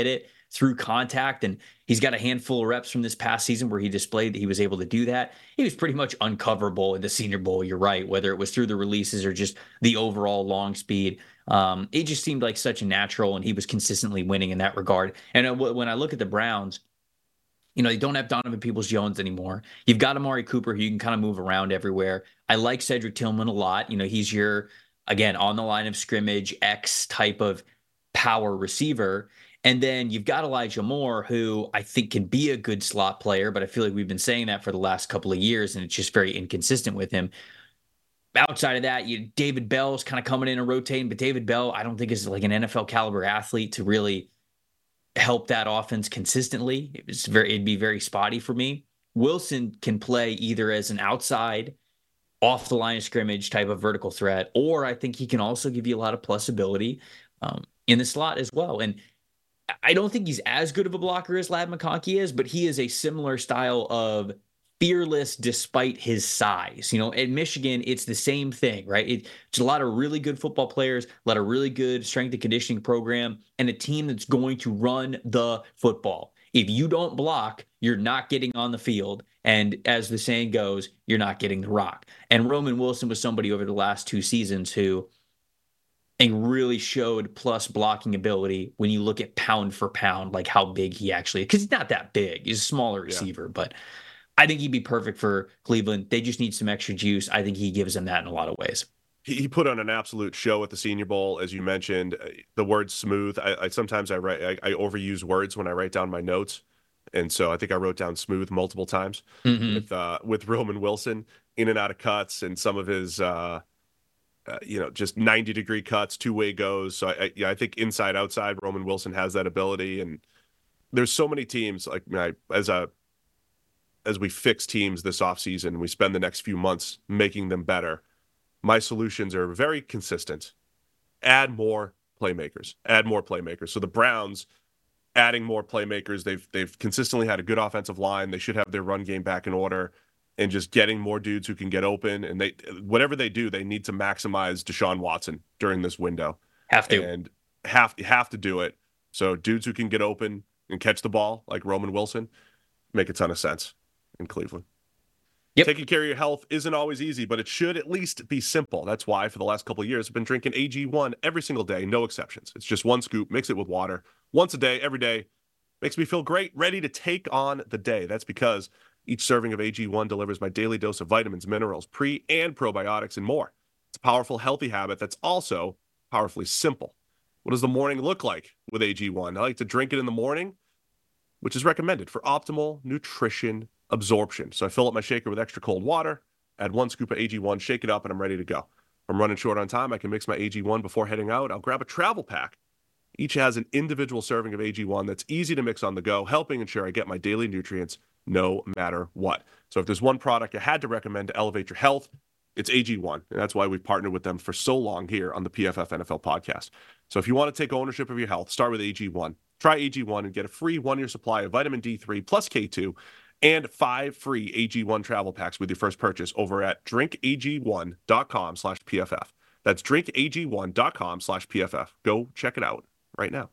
through contact. And he's got a handful of reps from this past season where he displayed that he was able to do that. He was pretty much uncoverable in the Senior Bowl. You're right, whether it was through the releases or just the overall long speed. Um, it just seemed like such a natural, and he was consistently winning in that regard. And when I look at the Browns, you know, they don't have Donovan Peoples-Jones anymore. You've got Amari Cooper, who you can kind of move around everywhere. I like Cedric Tillman a lot. You know, he's your, again, on the line of scrimmage, X type of power receiver. And then you've got Elijah Moore, who I think can be a good slot player, but I feel like we've been saying that for the last couple of years, and it's just very inconsistent with him. Outside of that, you David Bell's kind of coming in and rotating, but David Bell, I don't think is like an N F L caliber athlete to really help that offense consistently. It was very, it'd be very spotty for me. Wilson can play either as an outside, off the line of scrimmage type of vertical threat, or I think he can also give you a lot of plus ability um, in the slot as well. And I don't think he's as good of a blocker as Ladd McConkey is, but he is a similar style of fearless despite his size. You know, at Michigan, it's the same thing, right? It, it's a lot of really good football players, a lot of really good strength and conditioning program, and a team that's going to run the football. If you don't block, you're not getting on the field. And as the saying goes, you're not getting the rock. And Roman Wilson was somebody over the last two seasons who and really showed plus blocking ability when you look at pound for pound, like how big he actually is. Because he's not that big. He's a smaller receiver, yeah. But I think he'd be perfect for Cleveland. They just need some extra juice. I think he gives them that in a lot of ways. He put on an absolute show at the Senior Bowl, as you mentioned. The word smooth. I, I sometimes I write I, I overuse words when I write down my notes, and so I think I wrote down smooth multiple times mm-hmm. with uh, with Roman Wilson, in and out of cuts, and some of his uh, uh, you know just ninety degree cuts, two way goes. So I, I yeah I think inside outside Roman Wilson has that ability, and there's so many teams like I, as a as we fix teams this offseason, we spend the next few months making them better. My solutions are very consistent. Add more playmakers. Add more playmakers. So the Browns adding more playmakers. They've they've consistently had a good offensive line. They should have their run game back in order, and just getting more dudes who can get open. And they whatever they do, they need to maximize Deshaun Watson during this window. Have to. And have have to do it. So dudes who can get open and catch the ball, like Roman Wilson, make a ton of sense in Cleveland. Yep. Taking care of your health isn't always easy, but it should at least be simple. That's why for the last couple of years, I've been drinking A G one every single day, no exceptions. It's just one scoop, mix it with water, once a day, every day. Makes me feel great, ready to take on the day. That's because each serving of A G one delivers my daily dose of vitamins, minerals, pre- and probiotics, and more. It's a powerful, healthy habit that's also powerfully simple. What does the morning look like with A G one? I like to drink it in the morning, which is recommended for optimal nutrition absorption. So I fill up my shaker with extra cold water, add one scoop of A G one, shake it up, and I'm ready to go. If I'm running short on time, I can mix my A G one before heading out. I'll grab a travel pack. Each has an individual serving of A G one that's easy to mix on the go, helping ensure I get my daily nutrients no matter what. So if there's one product I had to recommend to elevate your health, it's A G one. And that's why we've partnered with them for so long here on the P F F N F L podcast. So if you want to take ownership of your health, start with A G one. Try A G one and get a free one-year supply of vitamin D three plus K two and five free A G one travel packs with your first purchase over at drinkag1.com slash PFF. That's drinkag1.com slash PFF. Go check it out right now.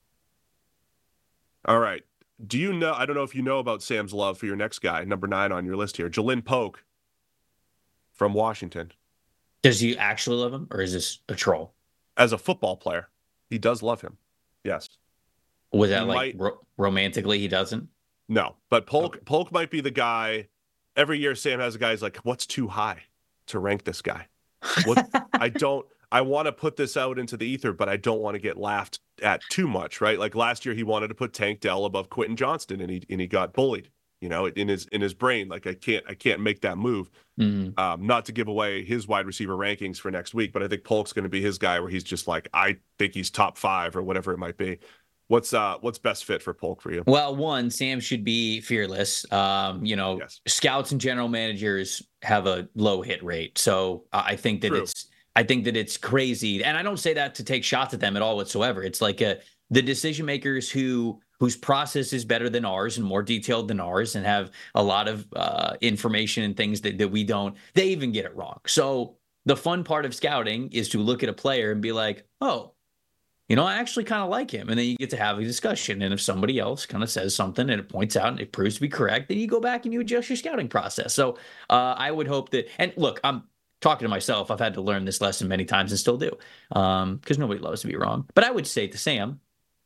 All right. Do you know, I don't know if you know about Sam's love for your next guy, number nine on your list here, Jalen Polk from Washington. Does he actually love him, or is this a troll? As a football player, he does love him. Yes. Was that he like might... ro- romantically he doesn't? No, but Polk okay. Polk might be the guy. Every year Sam has a guy who's like, what's too high to rank this guy? What I don't I want to put this out into the ether, but I don't want to get laughed at too much, right? Like last year he wanted to put Tank Dell above Quentin Johnston, and he and he got bullied, you know, in his in his brain. Like I can't I can't make that move. Mm-hmm. Um, not to give away his wide receiver rankings for next week, but I think Polk's going to be his guy where he's just like, I think he's top five or whatever it might be. What's uh what's best fit for Polk for you? Well, one, Sam should be fearless. Um, you know, yes. Scouts and general managers have a low hit rate, so I think that True. it's I think that it's crazy, and I don't say that to take shots at them at all whatsoever. It's like a, the decision makers who whose process is better than ours and more detailed than ours, and have a lot of uh, information and things that that we don't. They even get it wrong. So the fun part of scouting is to look at a player and be like, oh. you know, I actually kind of like him. And then you get to have a discussion. And if somebody else kind of says something and it points out and it proves to be correct, then you go back and you adjust your scouting process. So uh, I would hope that, and look, I'm talking to myself. I've had to learn this lesson many times and still do, because um, nobody loves to be wrong. But I would say to Sam,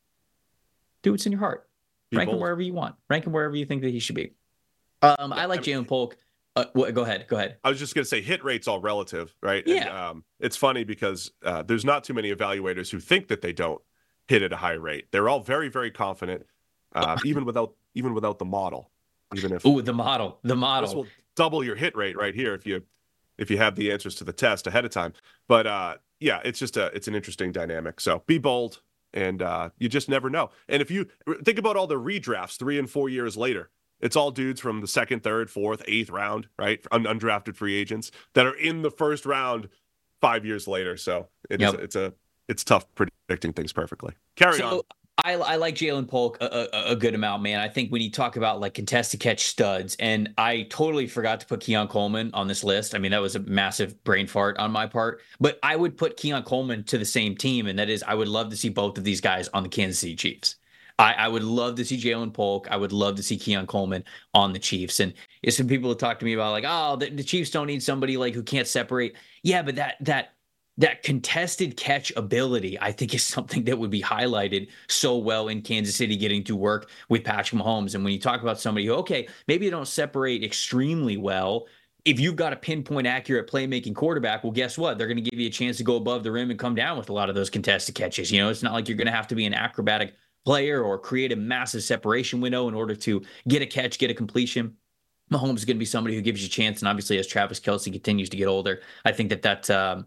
do what's in your heart. Be Rank bold. Him wherever you want. Rank him wherever you think that he should be. Um, I like I mean, Jalen Polk. Uh, well, go ahead. Go ahead. I was just going to say hit rate's all relative, right? Yeah. And, um, it's funny because uh, there's not too many evaluators who think that they don't hit at a high rate. They're all very, very confident, uh, even without even without the model. Even if Ooh, the model, the model. This will double your hit rate right here if you if you have the answers to the test ahead of time. But uh, yeah, it's just a it's an interesting dynamic. So be bold, and uh, you just never know. And if you think about all the redrafts three and four years later. It's all dudes from the second, third, fourth, eighth round, right? Un- undrafted free agents that are in the first round five years later. So it yep. is, it's a it's tough predicting things perfectly. Carry so, on. I, I like Jalen Polk a, a, a good amount, man. I think when you talk about like contested catch studs, and I totally forgot to put Keon Coleman on this list. I mean, that was a massive brain fart on my part. But I would put Keon Coleman to the same team, and that is I would love to see both of these guys on the Kansas City Chiefs. I, I would love to see Jalen Polk. I would love to see Keon Coleman on the Chiefs. And if some people have talked to me about like, oh, the, the Chiefs don't need somebody like who can't separate. Yeah, but that that that contested catch ability, I think, is something that would be highlighted so well in Kansas City getting to work with Patrick Mahomes. And when you talk about somebody who, okay, maybe they don't separate extremely well, if you've got a pinpoint accurate playmaking quarterback, well, guess what? They're going to give you a chance to go above the rim and come down with a lot of those contested catches. You know, it's not like you're going to have to be an acrobatic player or create a massive separation window in order to get a catch, get a completion. Mahomes is going to be somebody who gives you a chance. And obviously, as Travis Kelce continues to get older, I think that that, um,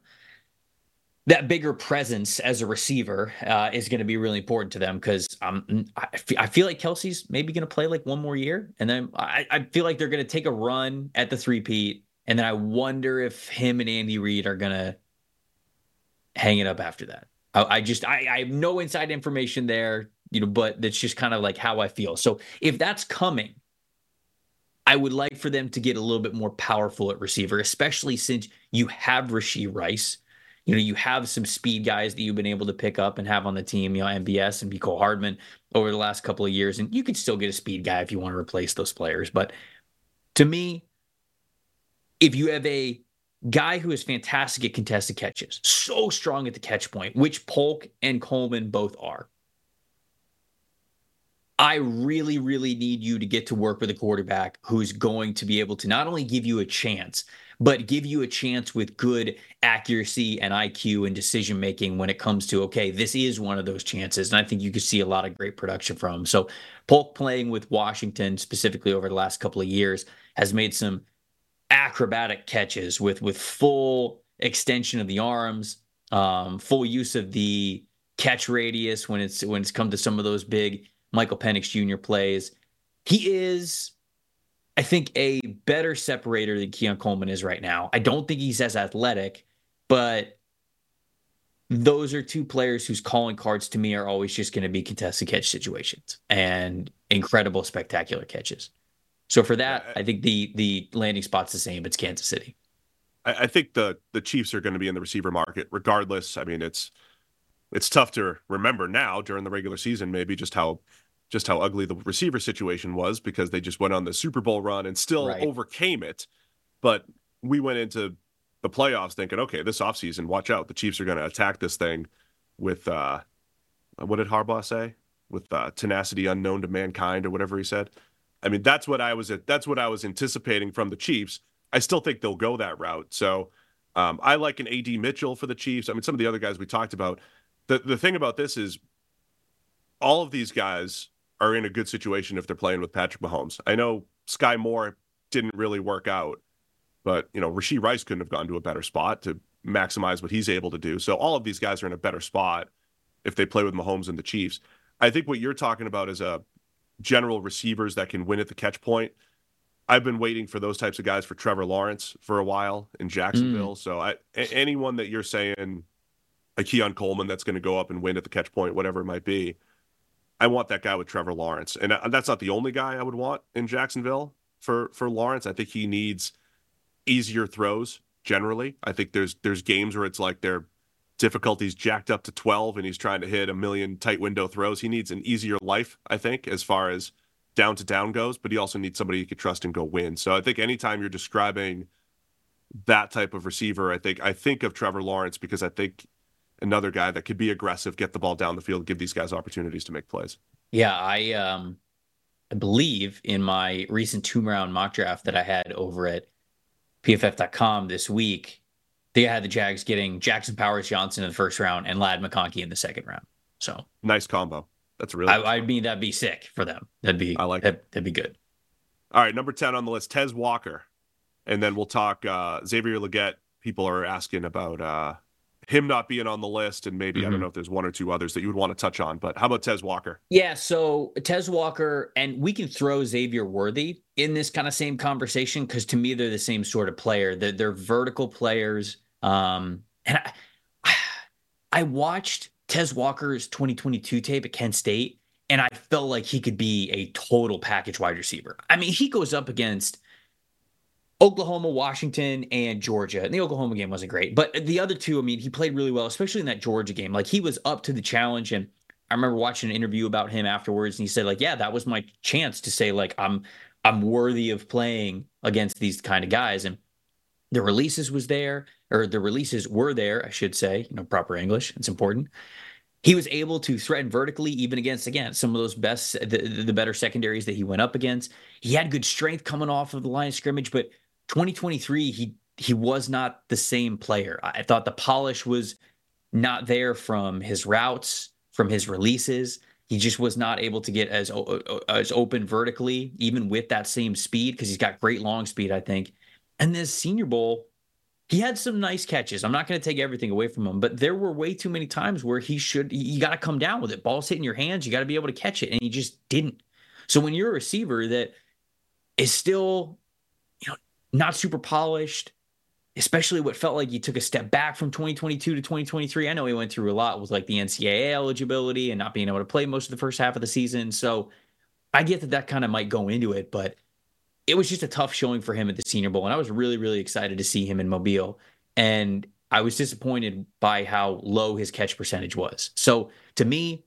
that bigger presence as a receiver uh, is going to be really important to them because um, I, f- I feel like Kelce's maybe going to play like one more year. And then I, I feel like they're going to take a run at the three-peat. And then I wonder if him and Andy Reid are going to hang it up after that. I, I just, I, I have no inside information there. You know, but that's just kind of like how I feel. So if that's coming, I would like for them to get a little bit more powerful at receiver, especially since you have Rashee Rice. You know, you have some speed guys that you've been able to pick up and have on the team, you know, M B S and Mecole Hardman over the last couple of years. And you could still get a speed guy if you want to replace those players. But to me, if you have a guy who is fantastic at contested catches, so strong at the catch point, which Polk and Coleman both are, I really, really need you to get to work with a quarterback who's going to be able to not only give you a chance, but give you a chance with good accuracy and I Q and decision-making when it comes to, okay, this is one of those chances. And I think you could see a lot of great production from him. So Polk playing with Washington specifically over the last couple of years has made some acrobatic catches with, with full extension of the arms, um, full use of the catch radius when it's, when it's come to some of those big Michael Penix Junior plays. He is, I think, a better separator than Keon Coleman is right now. I don't think he's as athletic, but those are two players whose calling cards to me are always just going to be contested catch situations and incredible, spectacular catches. So for that, I think the the landing spot's the same. It's Kansas City. I, I think the the Chiefs are going to be in the receiver market regardless. I mean, it's it's tough to remember now during the regular season, maybe just how just how ugly the receiver situation was because they just went on the Super Bowl run and still right. overcame it. But we went into the playoffs thinking, okay, this offseason, watch out. The Chiefs are going to attack this thing with, uh, what did Harbaugh say? With uh, tenacity unknown to mankind or whatever he said. I mean, that's what I was that's what I was anticipating from the Chiefs. I still think they'll go that route. So um, I like an A D Mitchell for the Chiefs. I mean, some of the other guys we talked about. The the thing about this is all of these guys are in a good situation if they're playing with Patrick Mahomes. I know Sky Moore didn't really work out, but, you know, Rashee Rice couldn't have gone to a better spot to maximize what he's able to do. So all of these guys are in a better spot if they play with Mahomes and the Chiefs. I think what you're talking about is a general receivers that can win at the catch point. I've been waiting for those types of guys for Trevor Lawrence for a while in Jacksonville. Mm. So I, a- anyone that you're saying, a Keon Coleman that's going to go up and win at the catch point, whatever it might be, I want that guy with Trevor Lawrence. And that's not the only guy I would want in Jacksonville for, for Lawrence. I think he needs easier throws generally. I think there's there's games where it's like they're difficulty's jacked up to twelve and he's trying to hit a million tight window throws. He needs an easier life, I think, as far as down to down goes, but he also needs somebody you can trust and go win. So I think anytime you're describing that type of receiver, I think I think of Trevor Lawrence, because I think another guy that could be aggressive, get the ball down the field, give these guys opportunities to make plays. Yeah, I um I believe in my recent two-round mock draft that I had over at P F F dot com this week, they had the Jags getting Jackson Powers Johnson in the first round and Ladd McConkey in the second round. So nice combo. That's really. I, I mean, that'd be sick for them. That'd be. I like that, it. That'd be good. All right, number ten on the list, Tez Walker, and then we'll talk uh, Xavier Legette. People are asking about uh, him not being on the list, and maybe mm-hmm. I don't know if there's one or two others that you would want to touch on. But how about Tez Walker? Yeah, so Tez Walker, and we can throw Xavier Worthy in this kind of same conversation, because to me they're the same sort of player. They're, they're vertical players. Um, and I, I watched Tez Walker's twenty twenty-two tape at Kent State, and I felt like he could be a total package wide receiver. I mean, he goes up against Oklahoma, Washington, and Georgia. And the Oklahoma game wasn't great, but the other two, I mean, he played really well, especially in that Georgia game. Like, he was up to the challenge. And I remember watching an interview about him afterwards, and he said, like, yeah, that was my chance to say, like, I'm, I'm worthy of playing against these kind of guys. And the releases was there, or the releases were there, I should say, you know, proper English. It's important. He was able to threaten vertically, even against, again, some of those best, the, the better secondaries that he went up against. He had good strength coming off of the line of scrimmage, but twenty twenty-three, he he was not the same player. I thought the polish was not there from his routes, from his releases. He just was not able to get as, as open vertically, even with that same speed, because he's got great long speed, I think. And this Senior Bowl, he had some nice catches. I'm not going to take everything away from him, but there were way too many times where he should, you got to come down with it. Ball's hitting your hands. You got to be able to catch it. And he just didn't. So when you're a receiver that is still, you know, not super polished, especially what felt like he took a step back from twenty twenty-two to twenty twenty-three. I know he went through a lot with like the N C double A eligibility and not being able to play most of the first half of the season. So I get that that kind of might go into it, but it was just a tough showing for him at the Senior Bowl. And I was really, really excited to see him in Mobile. And I was disappointed by how low his catch percentage was. So to me,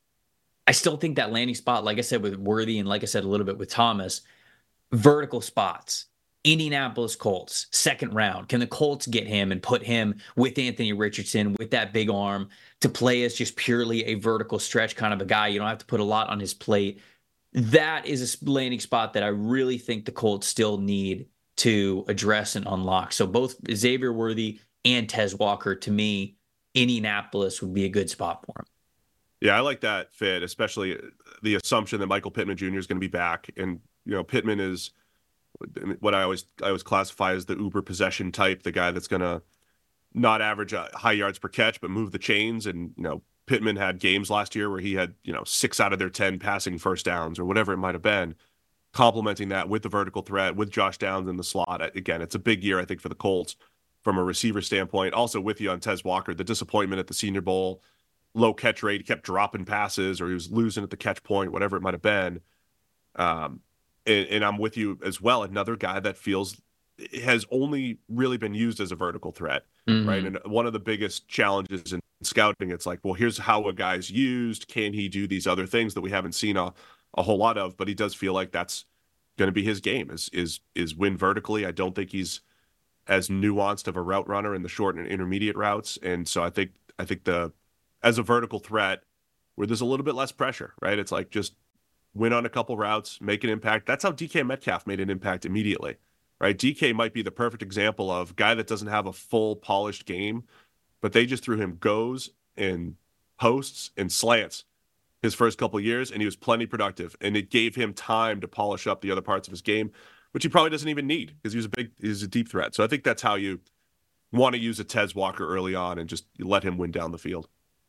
I still think that landing spot, like I said, with Worthy, and like I said, a little bit with Thomas, vertical spots, Indianapolis Colts, second round. Can the Colts get him and put him with Anthony Richardson, with that big arm, to play as just purely a vertical stretch kind of a guy? You don't have to put a lot on his plate. That is a landing spot that I really think the Colts still need to address and unlock. So both Xavier Worthy and Tez Walker, to me, Indianapolis would be a good spot for him. Yeah, I like that fit, especially the assumption that Michael Pittman Junior is going to be back. And, you know, Pittman is what I always I always classify as the uber possession type, the guy that's going to not average uh, high yards per catch, but move the chains. And, you know, Pittman had games last year where he had, you know, six out of their ten passing first downs or whatever it might have been, complementing that with the vertical threat, with Josh Downs in the slot. Again, it's a big year, I think, for the Colts from a receiver standpoint. Also with you on Tez Walker, the disappointment at the Senior Bowl, low catch rate, he kept dropping passes, or he was losing at the catch point, whatever it might have been. Um, and, and I'm with you as well. Another guy that feels has only really been used as a vertical threat, mm-hmm. right? And one of the biggest challenges in scouting, it's like, well, here's how a guy's used. Can he do these other things that we haven't seen a, a whole lot of? But he does feel like that's going to be his game, is is is win vertically. I don't think he's as nuanced of a route runner in the short and intermediate routes. And so I think I think the as a vertical threat where there's a little bit less pressure, right? It's like just win on a couple routes, make an impact. That's how D K Metcalf made an impact immediately, right? D K might be the perfect example of a guy that doesn't have a full polished game, but they just threw him goes and posts and slants his first couple of years, and he was plenty productive. And it gave him time to polish up the other parts of his game, which he probably doesn't even need because he was a big, he's a deep threat. So I think that's how you want to use a Tez Walker early on and just let him win down the field.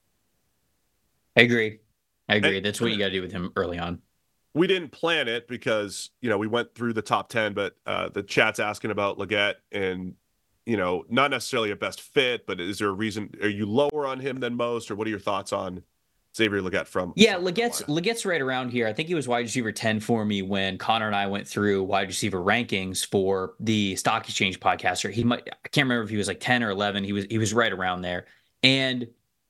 I agree. I agree. And that's what you got to do with him early on. We didn't plan it because, you know, we went through the top ten, but uh, the chat's asking about Legette and, you know, not necessarily a best fit, but is there a reason? Are you lower on him than most, or what are your thoughts on Xavier Legette from? Yeah, Legette's, Legette's right around here. I think he was wide receiver ten for me when Connor and I went through wide receiver rankings for the Stock Exchange podcast. Or he might, I can't remember if he was like ten or eleven. He was, he was right around there. And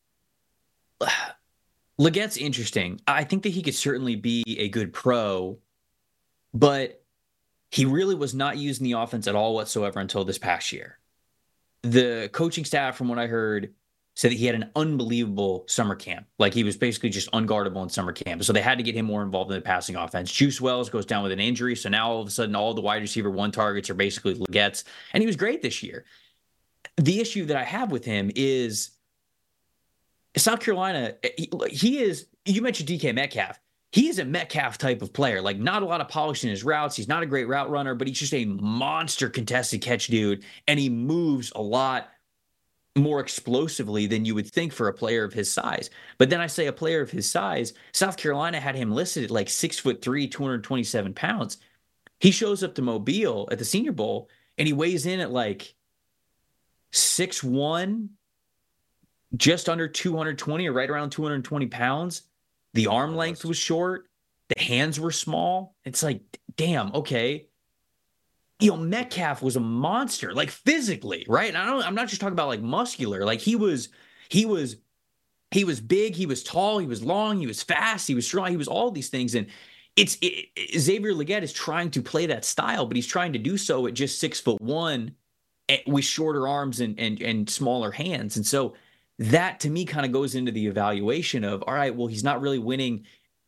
Legette's interesting. I think that he could certainly be a good pro, but he really was not using the offense at all whatsoever until this past year. The coaching staff, from what I heard, said that he had an unbelievable summer camp. Like, he was basically just unguardable in summer camp. So they had to get him more involved in the passing offense. Juice Wells goes down with an injury. So now all of a sudden, all the wide receiver one targets are basically Legette's. And he was great this year. The issue that I have with him is South Carolina, he, he is, you mentioned D K Metcalf. He is a Metcalf type of player. Like, not a lot of polish in his routes. He's not a great route runner, but he's just a monster contested catch dude. And he moves a lot more explosively than you would think for a player of his size. But then I say a player of his size, South Carolina had him listed at like six foot three, two hundred twenty-seven pounds. He shows up to Mobile at the Senior Bowl and he weighs in at like six one, just under two hundred twenty or right around two hundred twenty pounds. The arm length was short. The hands were small. It's like, damn, okay. You know, Metcalf was a monster, like physically, right? And I don't, I'm not just talking about like muscular. Like he was, he was, he was big, he was tall, he was long, he was fast, he was strong, he was all these things. And it's it, it, Xavier Legette is trying to play that style, but he's trying to do so at just six foot one with shorter arms and and and smaller hands. And so that to me kind of goes into the evaluation of, all right, well, he's not really winning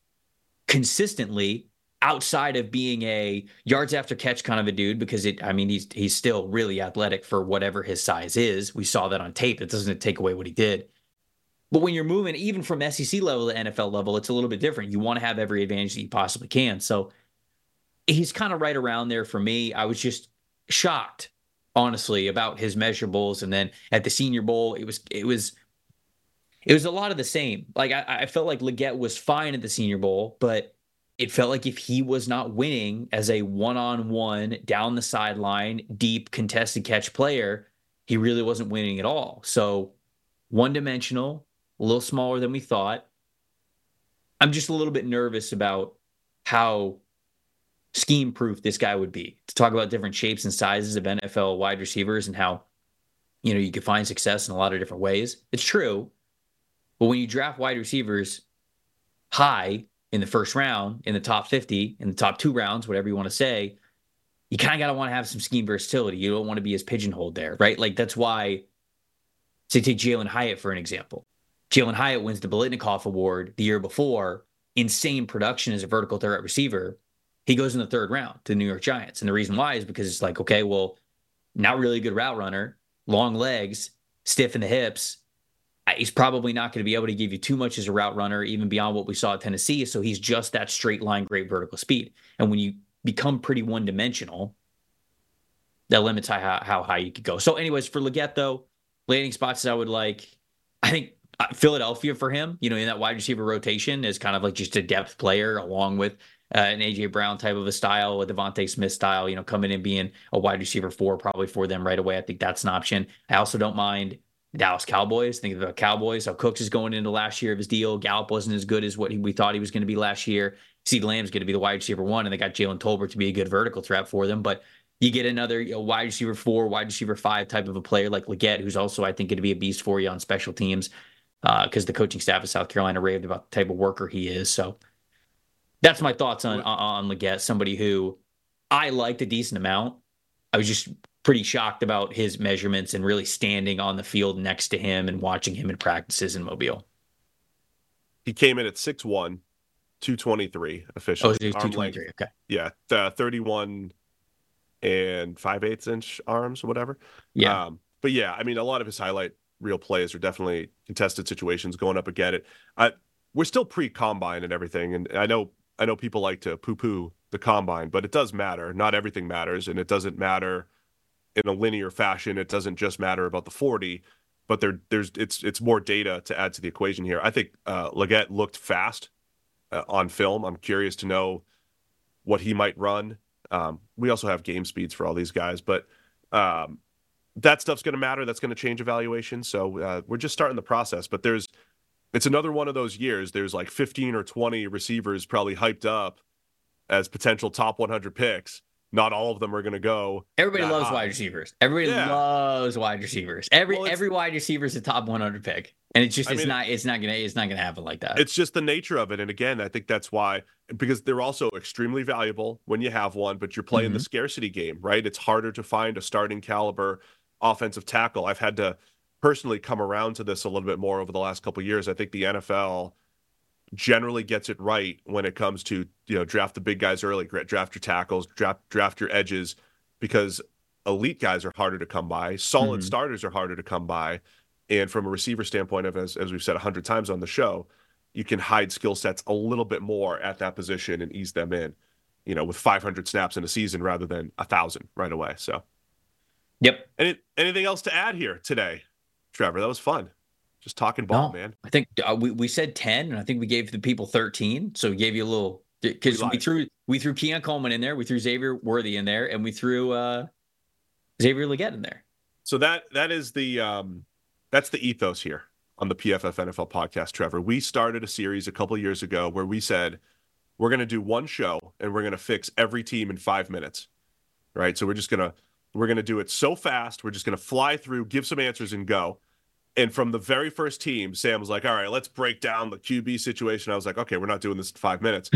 consistently outside of being a yards after catch kind of a dude, because it, I mean, he's he's still really athletic for whatever his size is. We saw that on tape. It doesn't take away what he did. But when you're moving even from S E C level to N F L level, it's a little bit different. You want to have every advantage that you possibly can. So he's kind of right around there for me. I was just shocked, honestly, about his measurables. And then at the Senior Bowl, it was it was it was a lot of the same. Like I, I felt like Legette was fine at the Senior Bowl, but it felt like if he was not winning as a one-on-one, down the sideline, deep contested catch player, he really wasn't winning at all. So one-dimensional, a little smaller than we thought. I'm just a little bit nervous about how scheme-proof this guy would be. To talk about different shapes and sizes of N F L wide receivers and how, you know, you could find success in a lot of different ways. It's true. But when you draft wide receivers high in the first round, in the top fifty, in the top two rounds, whatever you want to say, you kind of got to want to have some scheme versatility. You don't want to be as pigeonholed there, right? Like that's why, say, take Jalen Hyatt for an example. Jalen Hyatt wins the Biletnikoff Award the year before. Insane production as a vertical threat receiver. He goes in the third round to the New York Giants. And the reason why is because it's like, okay, well, not really a good route runner, long legs, stiff in the hips. He's probably not going to be able to give you too much as a route runner, even beyond what we saw at Tennessee. So he's just that straight line, great vertical speed. And when you become pretty one-dimensional, that limits how, how high you could go. So anyways, for Legette, though, landing spots I would like, I think uh, Philadelphia for him, you know, in that wide receiver rotation is kind of like just a depth player along with uh, an A J Brown type of a style, a Devontae Smith style, you know, coming in being a wide receiver four probably for them right away. I think that's an option. I also don't mind Dallas Cowboys. Think about Cowboys, how Cooks is going into last year of his deal. Gallup wasn't as good as what he, we thought he was going to be last year. CeeDee Lamb's going to be the wide receiver one, and they got Jalen Tolbert to be a good vertical threat for them. But you get another you know, wide receiver four, wide receiver five type of a player like Legette, who's also, I think, going to be a beast for you on special teams because uh, the coaching staff of South Carolina raved about the type of worker he is. So that's my thoughts on, on, on Legette, somebody who I liked a decent amount. I was just pretty shocked about his measurements and really standing on the field next to him and watching him in practices in Mobile. He came in at six one, two twenty-three officially. Oh, two twenty-three, okay. Yeah, uh, thirty-one and five-eighths inch arms or whatever. Yeah. Um, but yeah, I mean, a lot of his highlight reel plays are definitely contested situations going up against it. I, we're still pre-combine and everything, and I know I know people like to poo-poo the combine, but it does matter. Not everything matters, and it doesn't matter in a linear fashion. It doesn't just matter about the forty, but there, there's it's it's more data to add to the equation here. I think uh, Legette looked fast uh, on film. I'm curious to know what he might run. Um, we also have game speeds for all these guys, but um, that stuff's going to matter. That's going to change evaluation. So uh, we're just starting the process. But there's it's another one of those years. There's like fifteen or twenty receivers probably hyped up as potential top one hundred picks. not all of them are going to go. Everybody loves high. wide receivers. Everybody Yeah. loves wide receivers. Every well, every wide receiver is a top one hundred pick, and it's just I it's mean, not it's not gonna it's not gonna happen like that. It's just the nature of it. And again, I think that's why, because they're also extremely valuable when you have one, but you're playing Mm-hmm. the scarcity game, right? It's harder to find a starting caliber offensive tackle. I've had to personally come around to this a little bit more over the last couple of years. I think the N F L generally gets it right when it comes to, you know, draft the big guys early, draft your tackles, draft draft your edges, because elite guys are harder to come by. Solid Mhm. starters are harder to come by. And from a receiver standpoint, of as, as we've said a hundred times on the show, you can hide skill sets a little bit more at that position and ease them in, you know, with five hundred snaps in a season rather than a thousand right away. So, Yep. Any, anything else to add here today, Trevor? That was fun. Just talking ball, No, man. I think uh, we, we said ten, and I think we gave the people thirteen. So we gave you a little because We we, lied. threw we threw Keon Coleman in there, we threw Xavier Worthy in there, and we threw uh, Xavier Legette in there. So that that is the um, that's the ethos here on the P F F N F L podcast, Trevor. We started a series a couple years ago where we said we're going to do one show and we're going to fix every team in five minutes, right? So we're just gonna we're gonna do it so fast. We're just gonna fly through, give some answers, and go. And from the very first team, Sam was like, all right, let's break down the Q B situation. I was like, okay, we're not doing this in five minutes.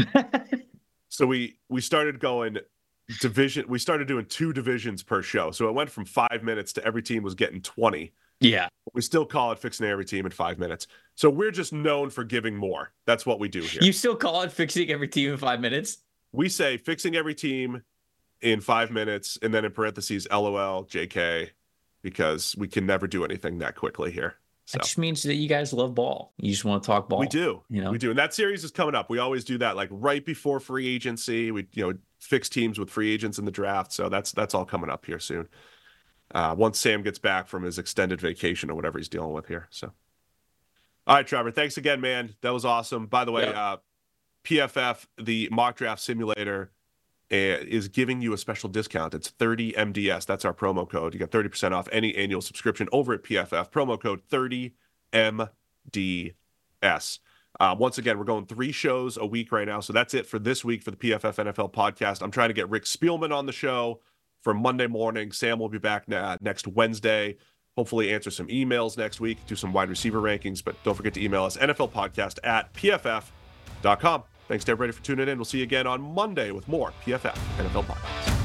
So we we started going division. We started doing two divisions per show. So it went from five minutes to every team was getting twenty. Yeah. We still call it fixing every team in five minutes. So we're just known for giving more. That's what we do here. You still call it fixing every team in five minutes? We say fixing every team in five minutes, and then in parentheses, LOL, J K, because we can never do anything that quickly here. So That just means that you guys love ball. You just want to talk ball. we do, You know? we do, and that series is coming up. We always do that, like right before free agency. We, you know, fix teams with free agents in the draft. So that's that's all coming up here soon. Uh, once Sam gets back from his extended vacation or whatever he's dealing with here. So, all right, Trevor, thanks again, man. That was awesome. By the way, Yeah. uh, P F F, the mock draft simulator, uh, is giving you a special discount. It's thirty M D S. That's our promo code. You got thirty percent off any annual subscription over at P F F. Promo code thirty M D S. Uh, once again, we're going three shows a week right now. So that's it for this week for the P F F N F L podcast. I'm trying to get Rick Spielman on the show for Monday morning. Sam will be back na- next Wednesday. Hopefully answer some emails next week, do some wide receiver rankings, but don't forget to email us, N F L podcast at P F F dot com. Thanks to everybody for tuning in. We'll see you again on Monday with more P F F N F L podcast.